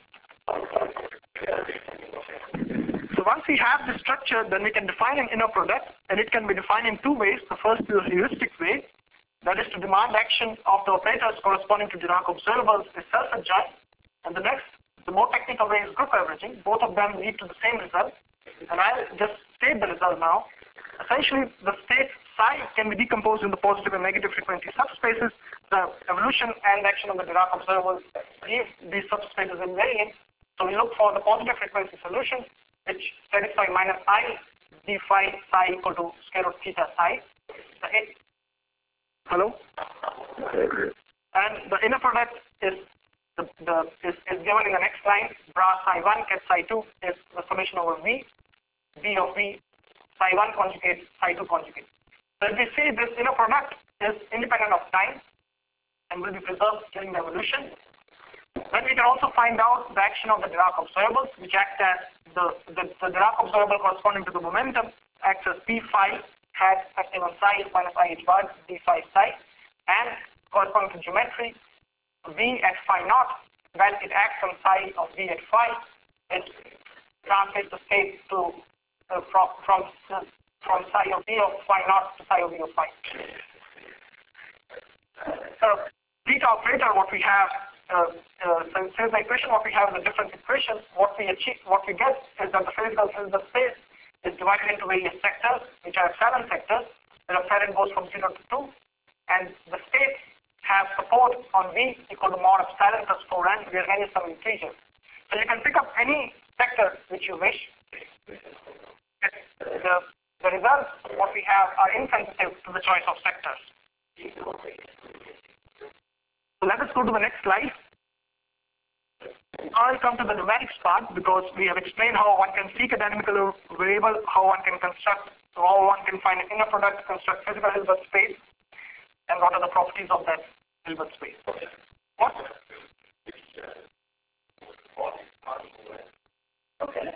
So once we have this structure, then we can define an inner product, and it can be defined in two ways. The first is a heuristic way, that is to demand action of the operators corresponding to Dirac observables is self-adjoint, and the next, the more technical way is group averaging. Both of them lead to the same result, and I'll just state the result now. Essentially, the state psi can be decomposed in the positive and negative frequency subspaces. The evolution and action of the Dirac observables leave these subspaces invariant. So we look for the positive frequency solution, which satisfy minus I d phi psi equal to square root theta psi. Hello? And the inner product is given in the next line. Bra psi 1 ket psi 2 is the summation over v, v of v, psi 1 conjugate, psi 2 conjugate. So if we see this inner product is independent of time and will be preserved during the evolution, then we can also find out the action of the Dirac observables, which act as the Dirac observable corresponding to the momentum acts as p phi hat acting on psi is minus I h bar d phi psi, and corresponding to geometry, v at phi naught, when it acts on psi of v at phi, it translates the state to from from psi of v of phi naught to psi of v of phi. So theta operator, what we have, since the equation what we have in the different equations, what we get is that the physical space is divided into various sectors, which are epsilon sectors, where epsilon goes from 0 to 2, and the states have support on v equal to mod epsilon plus 4n, where n is some integer. So you can pick up any sector which you wish. The results what we have are insensitive to the choice of sectors. So let us go to the next slide. Now I'll come to the numerics part, because we have explained how one can seek a dynamical variable, how one can construct, how one can find an inner product, construct physical Hilbert space, and what are the properties of that Hilbert space. What? Okay.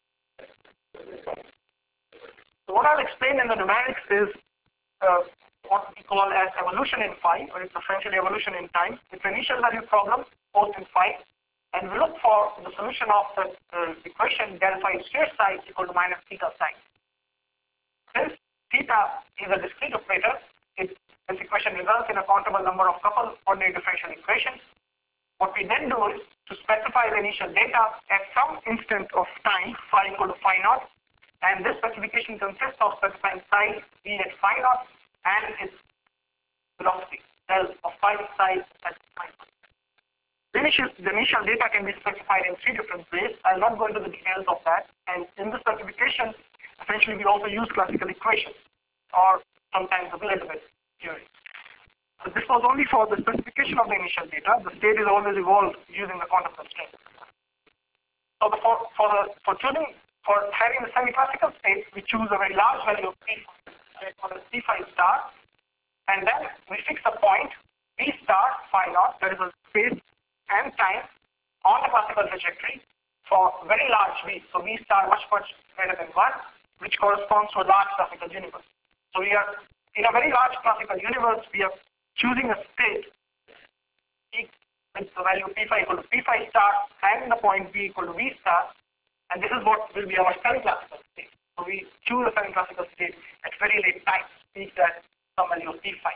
So what I'll explain in the numerics is what we call as evolution in phi, or it's essentially evolution in time. It's an initial value problem posed in phi, and we look for the solution of the equation del phi shear psi is equal to minus theta psi. Since theta is a discrete operator, this equation results in a countable number of coupled ordinary differential equations. What we then do is to specify the initial data at some instant of time, phi equal to phi naught, and this specification consists of specifying psi v at phi naught and its velocity, del of phi psi at phi naught. The initial data can be specified in three different ways. I'll not go into the details of that. And in the specification, essentially we also use classical equations, or sometimes the Villette theory. So this was only for the specification of the initial data. The state is always evolved using the quantum constraint. So for having the semi-classical state, we choose a very large value of p, called as p phi star, and then we fix a point v star phi naught, that is a space and time on the classical trajectory for very large v. So v star much greater than 1, which corresponds to a large classical universe. So we are in a very large classical universe, we are choosing a state with the value p phi equal to p phi star and the point v equal to v star, and this is what will be our semi-classical state. So we choose a semi-classical state at very late time, peak at some value of p phi.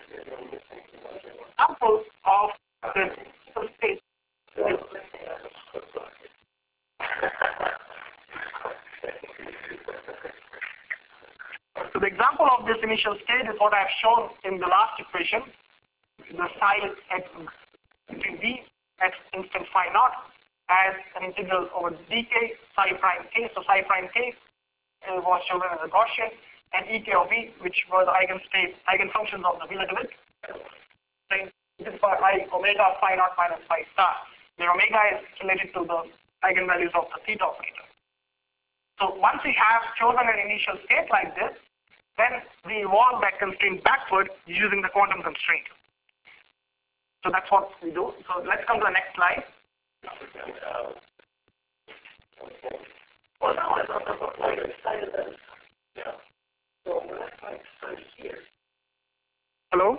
Example of the state. So the example of this initial state is what I have shown in the last equation. The psi at between v at instant phi naught as an integral over dk psi prime k. So psi prime k was shown as a Gaussian, and ek of v, which were the eigenfunctions of the Villette. This is for I omega phi naught minus phi star, where omega is related to the eigenvalues of the theta operator. So once we have chosen an initial state like this, then we evolve that constraint backward using the quantum constraint. So that's what we do. So let's come to the next slide. Hello?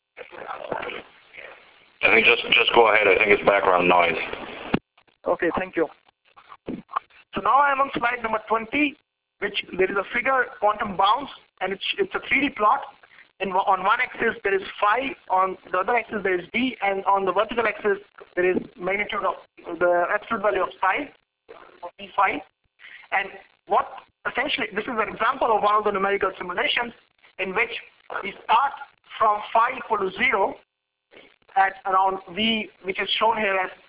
I think just go ahead. I think it's background noise. Okay, thank you. So now I am on slide number 20, which there is a figure quantum bounds, and it's a 3D plot. And on one axis there is phi, on the other axis there is d, and on the vertical axis there is magnitude of the absolute value of psi, of p phi. And what essentially, this is an example of one of the numerical simulations in which we start from phi equal to 0 at around v, which is shown here as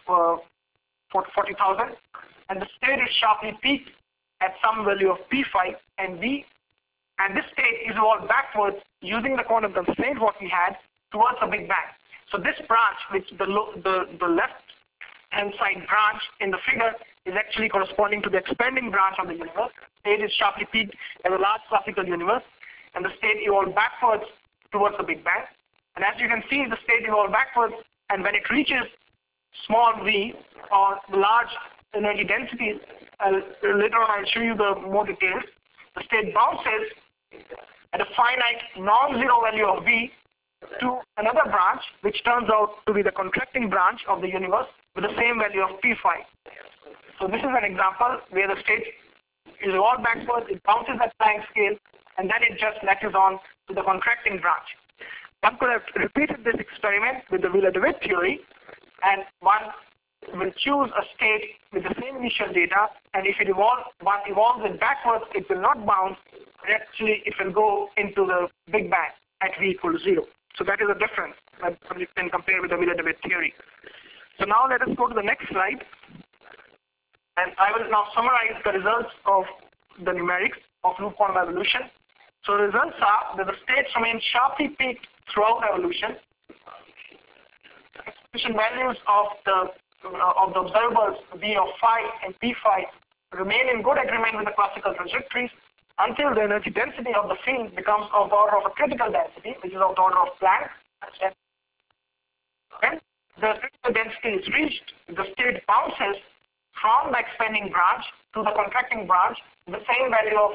40,000, and the state is sharply peaked at some value of p phi and v, and this state is evolved backwards using the quantum constraint what we had towards the Big Bang. So this branch, which the left hand side branch in the figure, is actually corresponding to the expanding branch of the universe. The state is sharply peaked as a large classical universe, and the state evolved backwards towards the Big Bang. And as you can see, the state evolved backwards, and when it reaches small v, or large energy densities, later on I'll show you the more details, the state bounces at a finite non-zero value of v to another branch, which turns out to be the contracting branch of the universe with the same value of p phi. So this is an example where the state It evolves backwards, it bounces at Planck scale, and then it just latches on to the contracting branch. One could have repeated this experiment with the Wheeler-DeWitt theory, and one will choose a state with the same initial data, and if one evolves it backwards, it will not bounce, but actually it will go into the Big Bang at V equal to 0. So that is a difference that you can compare with the Wheeler-DeWitt theory. So now let us go to the next slide, and I will now summarize the results of the numerics of loop quantum evolution. So the results are that the states remain sharply peaked throughout evolution. Expectation values of the observables V of phi and P phi remain in good agreement with the classical trajectories until the energy density of the field becomes of the order of a critical density, which is of the order of Planck. When the critical density is reached, the state bounces from the expanding branch to the contracting branch with the same value of.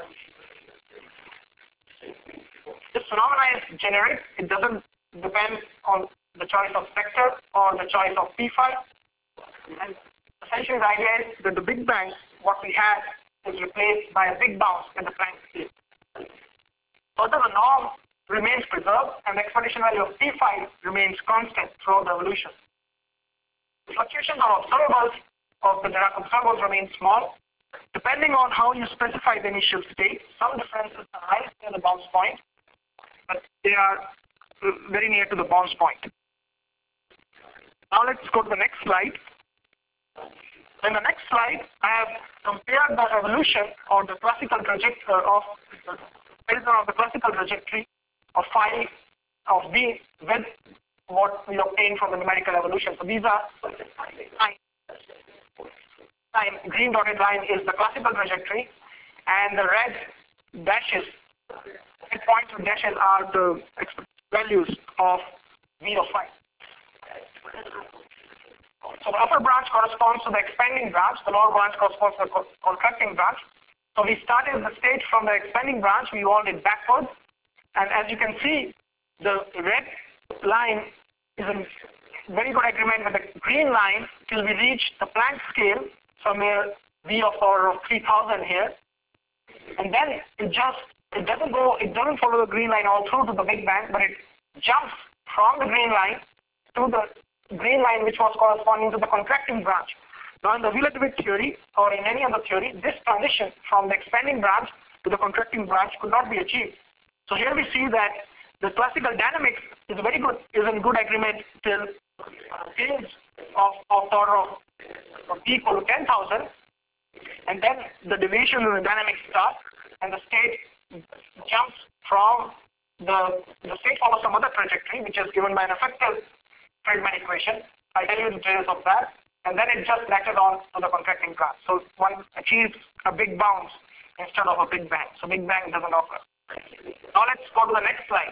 This phenomena is generic. It doesn't depend on the choice of sector or the choice of P phi. And essentially the idea is that the Big Bang, what we had, is replaced by a big bounce in the Planck scale. Further, the norm remains preserved and the expectation value of P phi remains constant throughout the evolution. The fluctuations of observables of the Dirac observables remain small. Depending on how you specify the initial state, some differences are highest near the bounce point, but they are very near to the bounce point. Now let's go to the next slide. In the next slide, I have compared the evolution or the classical trajectory of the classical trajectory of phi of V with what we obtained from the numerical evolution. So these are green dotted line is the classical trajectory, and the red dashes, red points with dashes are the values of V of phi. So the upper branch corresponds to the expanding branch, the lower branch corresponds to the contracting branch. So we started the state from the expanding branch, we evolved it backwards, and as you can see, the red line is in very good agreement with the green line till we reach the Planck scale, somewhere V of order of 3000 here, and then it doesn't follow the green line all through to the Big Bang, but it jumps from the green line to the green line which was corresponding to the contracting branch. Now in the Wheeler-DeWitt theory or in any other theory, this transition from the expanding branch to the contracting branch could not be achieved. So here we see that the classical dynamics is in good agreement till fields of the order of P equal to 10,000, and then the deviation in the dynamics start, and the state jumps from the state follows some other trajectory which is given by an effective Friedmann equation. I'll tell you the details of that, and then it just latches on to the contracting branch. So one achieves a big bounce instead of a Big Bang. So Big Bang doesn't occur. Now let's go to the next slide.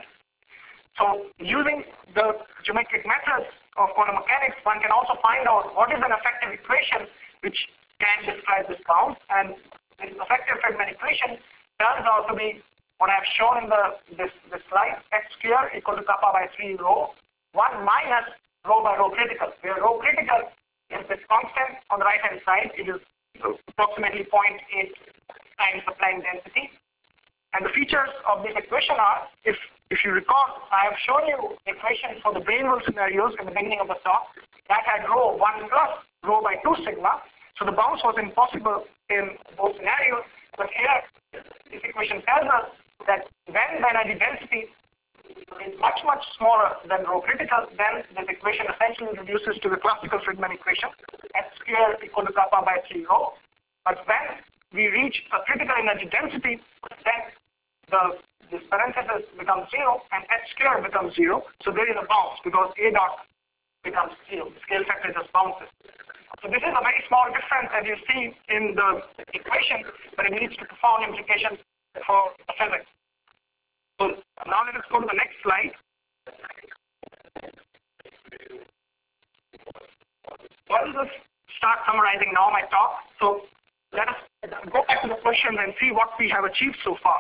So using the geometric methods of quantum mechanics, one can also find out what is an effective equation which can describe this bounce, and this effective Friedmann equation turns out to be what I have shown in this slide, x square equal to kappa by 3 rho, 1 minus rho by rho critical, where rho critical is this constant on the right hand side. It is approximately 0.8 times the Planck density. And the features of this equation are, if you recall, I have shown you the equation for the brane scenarios in the beginning of the talk that had rho 1 plus rho by 2 sigma. So the bounce was impossible in both scenarios. But here, this equation tells us that when the energy density is much, much smaller than rho critical, then this equation essentially reduces to the classical Friedmann equation, x square equal to kappa by 3 rho. But when we reach a critical energy density, then this parenthesis becomes 0 and h square becomes 0. So there is a bounce because a dot becomes 0. The scale factor just bounces. So this is a very small difference as you see in the equation, but it leads to profound implications for the physics. So now let us go to the next slide. Let us start summarizing now my talk. So let us go back to the questions and see what we have achieved so far.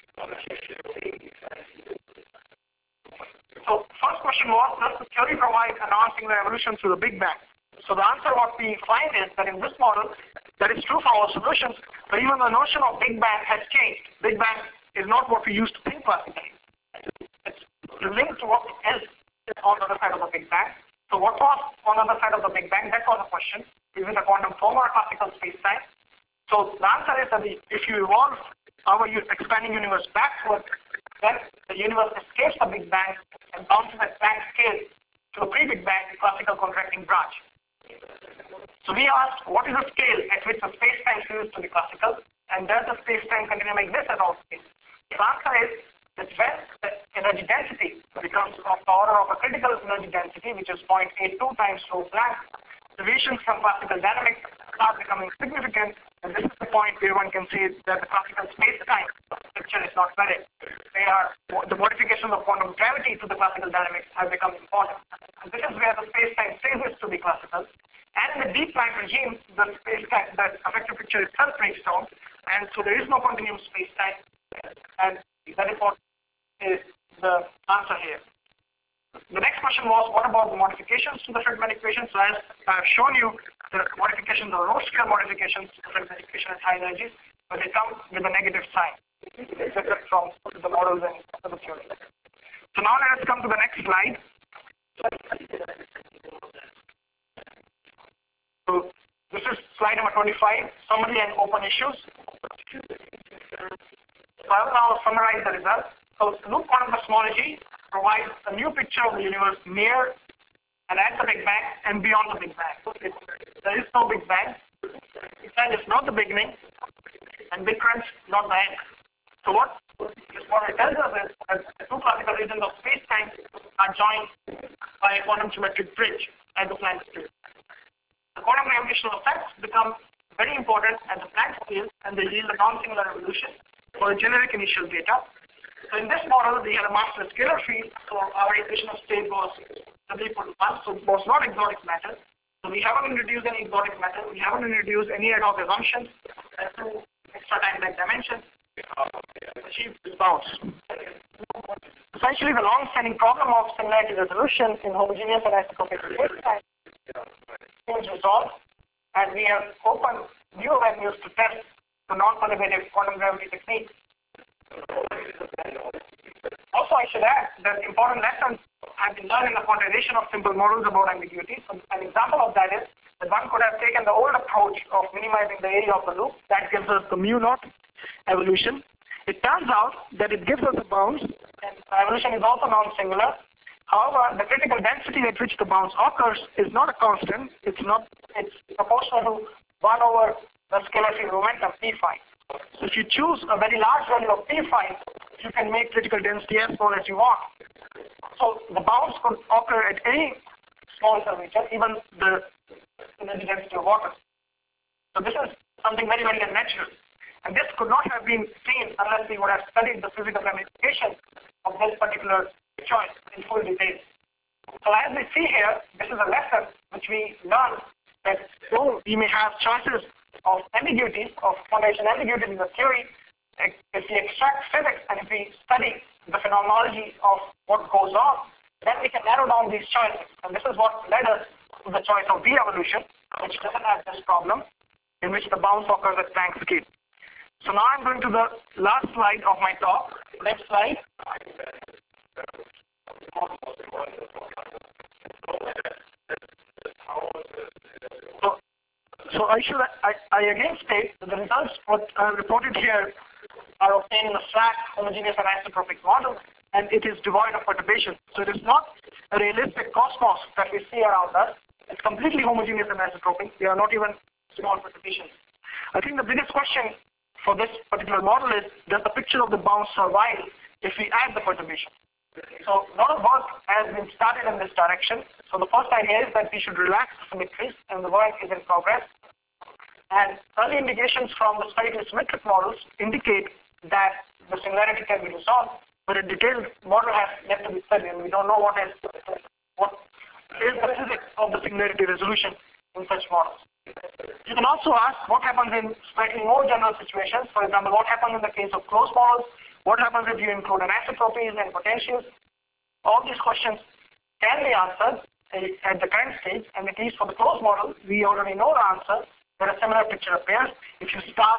So first question was, does the theory provide an non-singular evolution through the Big Bang? So the answer what we find is that in this model, that is true for our solutions, So even the notion of Big Bang has changed. Big Bang is not what we used to think classically. It's linked to what is on the other side of the Big Bang. So what was on the other side of the Big Bang? That was the question. Is it a quantum foam or a classical space-time? So the answer is that if you evolve our expanding universe backward, then the universe escapes the Big Bang and bounces at Planck scale to a pre-Big Bang classical contracting branch. So we asked, what is the scale at which the space-time ceases to be classical, and does the space-time continuum exist at all scales? The answer is that when the energy density becomes of the order of a critical energy density, which is 0.82 times rho Planck, deviations from classical dynamics start becoming significant, and this is the point where one can say that the classical space-time picture is not valid. The modifications of quantum gravity to the classical dynamics have become important. And this is where the space-time ceases to be classical. And in the deep Planck regime, the space-time, the effective picture itself breaks down, and so there is no continuum space-time, and that is what is the answer here. The next question was, what about the modifications to the Friedmann equation? So as I have shown you, the modifications are row-scale modifications to the Friedmann equation at high energies, but they come with a negative sign. It's different from the models and the theory. So now let us come to the next slide. So this is slide number 25, summary and open issues. So I will now summarize the results. So loop quantum cosmology provides a new picture of the universe near and at the Big Bang and beyond the Big Bang. There is no Big Bang. Big Bang is not the beginning, and Big Crunch not the end. So what it tells us is that the two classical regions of space-time are joined by a quantum geometric bridge at the Planck scale. The quantum gravitational effects become very important at the Planck scale, and they yield a non-singular evolution for the generic initial data. So in this model, we had a master scalar field, so our equation of state was W equal to 1, so it was not exotic matter. So we haven't introduced any exotic matter, we haven't introduced any ad hoc assumptions as to extra time-like dimensions. Achieve this bounce. Essentially, the long-standing problem of similarity resolution in homogeneous and isotropic space-time is resolved, and we have opened new avenues to test the non-perturbative quantum gravity technique. Also, I should add that important lessons have been learned in the quantization of simple models about ambiguity. So an example of that is that one could have taken the old approach of minimizing the area of the loop. That gives us the mu naught evolution. It turns out that it gives us a bounce, and evolution is also non-singular. However, the critical density at which the bounce occurs is not a constant. It's proportional to 1 over the scalar field momentum p phi. So if you choose a very large value of p phi, you can make critical density as small as you want. So the bounce could occur at any small temperature, even the energy density of water. So this is something very, very unnatural. And this could not have been seen unless we would have studied the physical ramifications of this particular choice in full detail. So as we see here, this is a lesson which we learned that though we may have choices of ambiguities, of quantization ambiguity in the theory, if we extract physics and if we study the phenomenology of what goes on, then we can narrow down these choices. And this is what led us to the choice of de-evolution, which doesn't have this problem, in which the bounce occurs at Planck scale. So now I'm going to the last slide of my talk. Next slide. So I again state that the results what I reported here are obtained in a flat, homogeneous and isotropic model, and it is devoid of perturbation. So it is not a realistic cosmos that we see around us. It's completely homogeneous and isotropic. There are not even small perturbations. I think the biggest question for this particular model is, does the picture of the bounce survive if we add the perturbation? So a lot of work has been started in this direction. So the first idea is that we should relax the symmetries, and the work is in progress. And early indications from the spherically symmetric models indicate that the similarity can be resolved, but a detailed model has yet to be studied, and we don't know what is the physics of the similarity resolution in such models. You can also ask what happens in slightly more general situations. For example, what happens in the case of closed models? What happens if you include anisotropies and potentials? All these questions can be answered at the current stage, and at least for the closed model, we already know the answer, that a similar picture appears if you start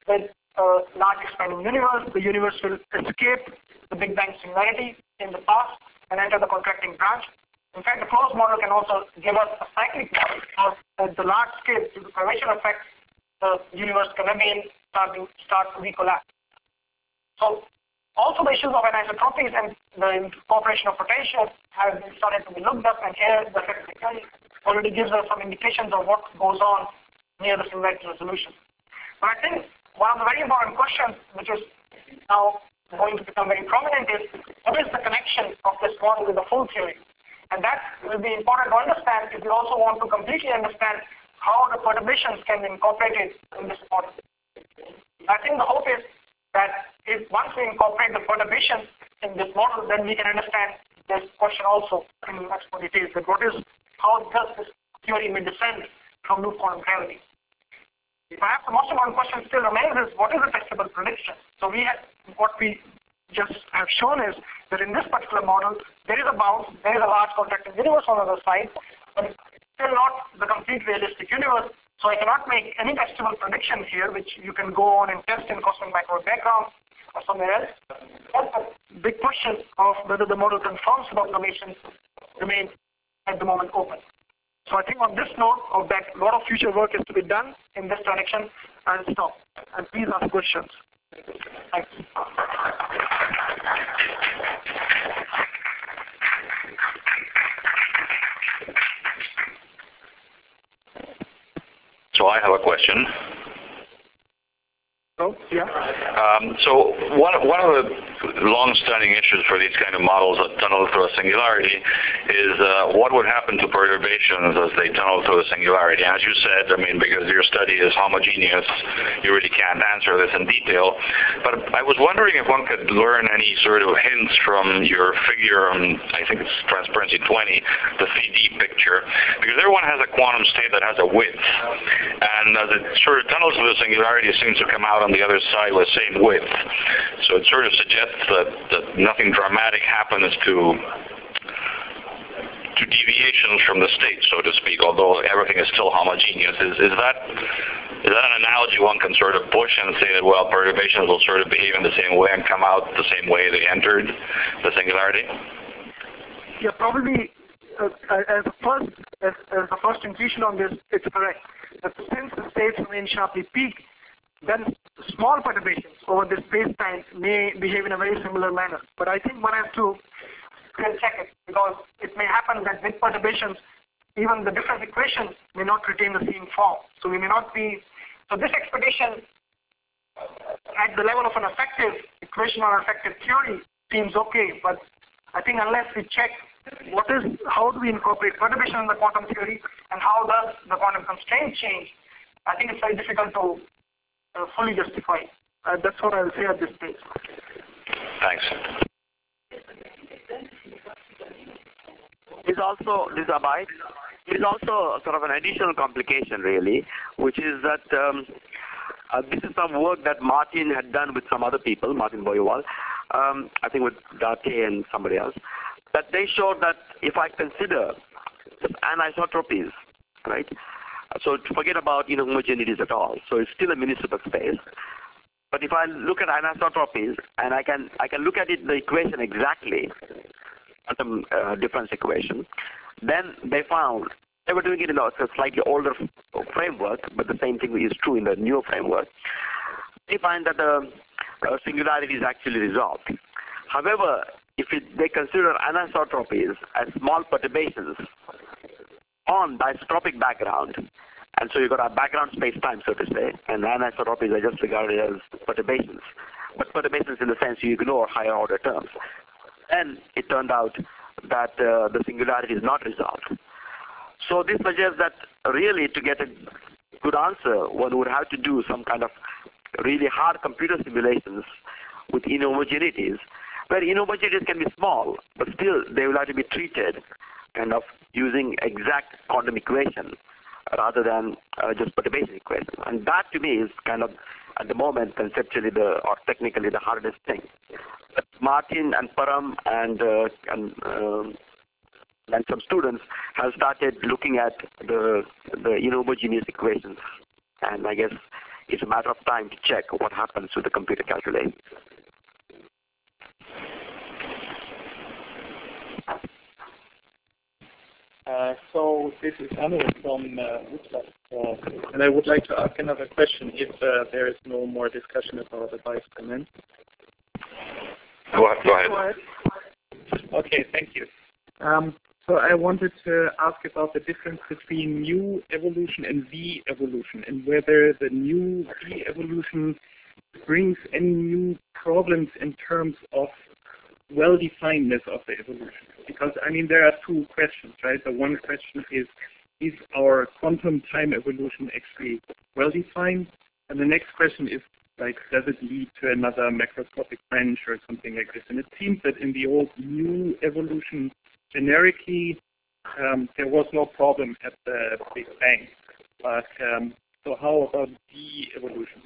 with a large expanding universe. The universe will escape the Big Bang singularity in the past and enter the contracting branch. In fact, the closed model can also give us a cyclic model, because at the large scale, due to curvature effects, the universe can again start to recollapse. So also the issues of anisotropies and the incorporation of potential have been started to be looked up, and here the effect theory already gives us some indications of what goes on near the singularity resolution. But I think one of the very important questions, which is now going to become very prominent, is what is the connection of this model with the full theory? And that will be important to understand if you also want to completely understand how the perturbations can be incorporated in this model. I think the hope is that if once we incorporate the perturbations in this model, then we can understand this question also in much more detail. That how does this theory may descend from loop quantum gravity? Perhaps the most important question still remains is what is a testable prediction? So what we just have shown is that in this particular model, there is a bounce, there is a large contracting universe on the other side, but it's still not the complete realistic universe. So I cannot make any testable prediction here, which you can go on and test in cosmic microwave background or somewhere else. But the big question of whether the model confirms the observations remains at the moment open. So I think on this note of that, a lot of future work is to be done in this direction. I'll stop. And please ask questions. Thanks. So I have a question. Oh, yeah. So one of the long-standing issues for these kind of models that tunnel through a singularity is what would happen to perturbations as they tunnel through a singularity. As you said, I mean, because your study is homogeneous, you really can't answer this in detail. But I was wondering if one could learn any sort of hints from your figure on, I think it's transparency 20, the 3D picture, because everyone has a quantum state that has a width. And as it sort of tunnels through the singularity, it seems to come out on the other side with the same width. So it sort of suggests that nothing dramatic happens to deviations from the state, so to speak, although everything is still homogeneous. Is that an analogy one can sort of push and say that, well, perturbations will sort of behave in the same way and come out the same way they entered the singularity? Yeah, probably as the first intuition on this, it's correct. That since the states remain sharply peaked, then small perturbations over this space-time may behave in a very similar manner. But I think one has to still check it, because it may happen that with perturbations, even the different equations may not retain the same form. So we may not be, so this expectation at the level of an effective equation or effective theory seems okay, but I think unless we check how do we incorporate perturbation in the quantum theory and how does the quantum constraint change, I think it's very difficult to fully justify. That's what I will say at this stage. Thanks. This is Abhay. It is also sort of an additional complication, really, which is that this is some work that Martin had done with some other people, Martin Boyewal, I think with Date and somebody else, that they showed that if I consider anisotropies, right? So to forget about inhomogeneities at all. So it's still a mini superspace. But if I look at anisotropies and I can look at it the equation exactly, quantum difference equation, then they found they were doing it in a slightly older framework, but the same thing is true in the newer framework. They find that the singularity is actually resolved. However, if they consider anisotropies as small perturbations on the isotropic background, and so you've got a background space-time, so to say, and anisotropies are just regarded as perturbations. But perturbations in the sense you ignore higher order terms. And it turned out that the singularity is not resolved. So this suggests that really to get a good answer, one would have to do some kind of really hard computer simulations with inhomogeneities, where inhomogeneities can be small, but still they will have to be treated kind of using exact quantum equation rather than just perturbation equation. And that to me is kind of, at the moment, conceptually or technically the hardest thing. But Martin and Param and some students have started looking at the inhomogeneous equations. And I guess It's a matter of time to check what happens to the computer calculation. So this is Anno from Utrecht, and I would like to ask another question if there is no more discussion about the experiment. Go ahead. Okay, thank you. So I wanted to ask about the difference between mu evolution and V evolution, and whether the new V evolution brings any new problems in terms of well-definedness of the evolution. Because, I mean, there are two questions, right? The one question is our quantum time evolution actually well-defined? And the next question is, like, does it lead to another macroscopic branch or something like this? And it seems that in the old mu evolution, generically, there was no problem at the Big Bang. But so how about V evolution?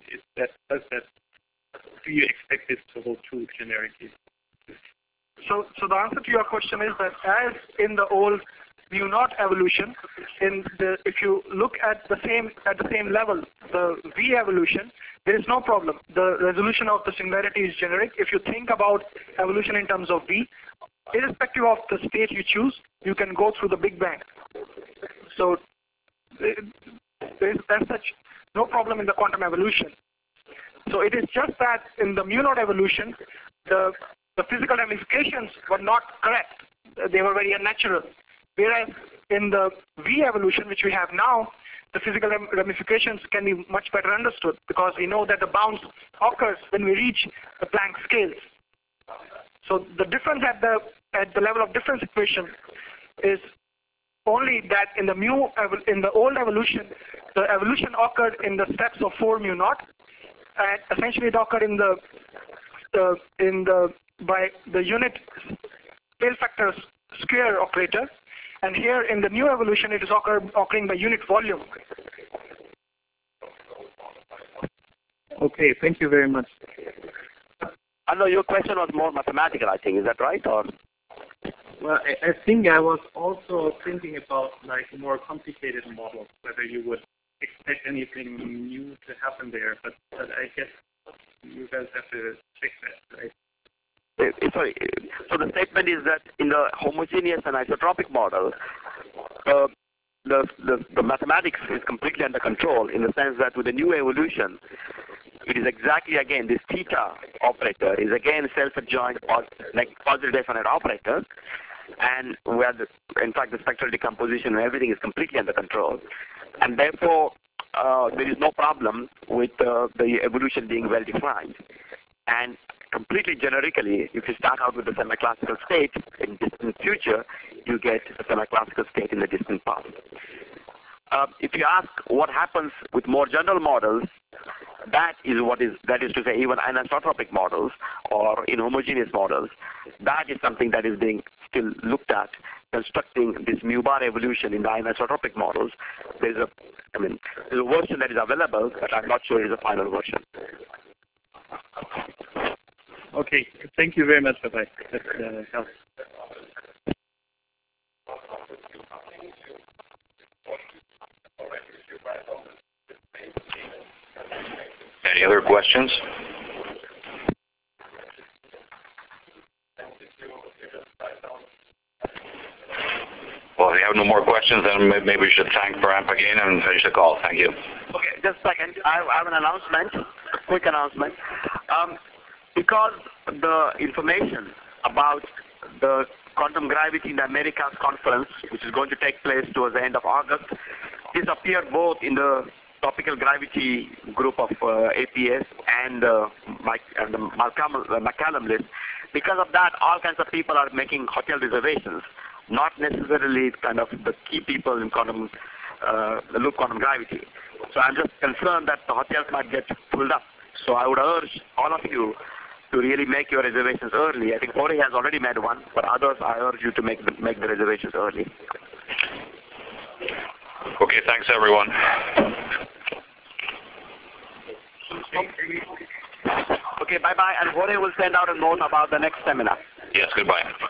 Do you expect this to hold true generically? So the answer to your question is that as in the old mu naught evolution, if you look at the same level, the V evolution, there is no problem. The resolution of the singularity is generic. If you think about evolution in terms of V, irrespective of the state you choose, you can go through the Big Bang. So there is as such no problem in the quantum evolution. So it is just that in the mu naught evolution, the physical ramifications were not correct. They were very unnatural. Whereas in the V evolution, which we have now, the physical ramifications can be much better understood because we know that the bounce occurs when we reach the Planck scales. So the difference at the level of difference equation is only that in the old evolution, the evolution occurred in the steps of 4 mu naught, and essentially it occurred by the unit scale factor square operator, and here in the new evolution it is occurring by unit volume. Okay, thank you very much. I know your question was more mathematical, I think. Is that right? Or? Well, I think I was also thinking about like more complicated models, whether you would expect anything new to happen there, but I guess you guys have to check that, right? Sorry. So the statement is that in the homogeneous and isotropic model, the mathematics is completely under control in the sense that with the new evolution, it is exactly again this theta operator is again self-adjoint like positive definite operator, and where in fact the spectral decomposition and everything is completely under control, and therefore there is no problem with the evolution being well defined. And completely generically, if you start out with the semi-classical state in distant future, you get a semi-classical state in the distant past. If you ask what happens with more general models, that is to say even anisotropic models or inhomogeneous models, that is something that is being still looked at, constructing this mu bar evolution in the anisotropic models. There's a version that is available, but I'm not sure it is a final version. Okay, thank you very much, Bye-bye. That helps. Any other questions? Well, if you have no more questions, then maybe we should thank Paramp again and finish the call. Thank you. Okay, just a second. I have an announcement, a quick announcement. Because the information about the quantum gravity in the Americas conference, which is going to take place towards the end of August, this appeared both in the topical gravity group of APS and the McCallum list. Because of that, all kinds of people are making hotel reservations, not necessarily kind of the key people in quantum, the loop quantum gravity. So I'm just concerned that the hotels might get filled up. So I would urge all of you to really make your reservations early. I think Jorge has already made one, but others I urge you to make the reservations early. Okay, thanks everyone. Okay, bye-bye, and Jorge will send out a note about the next seminar. Yes, goodbye.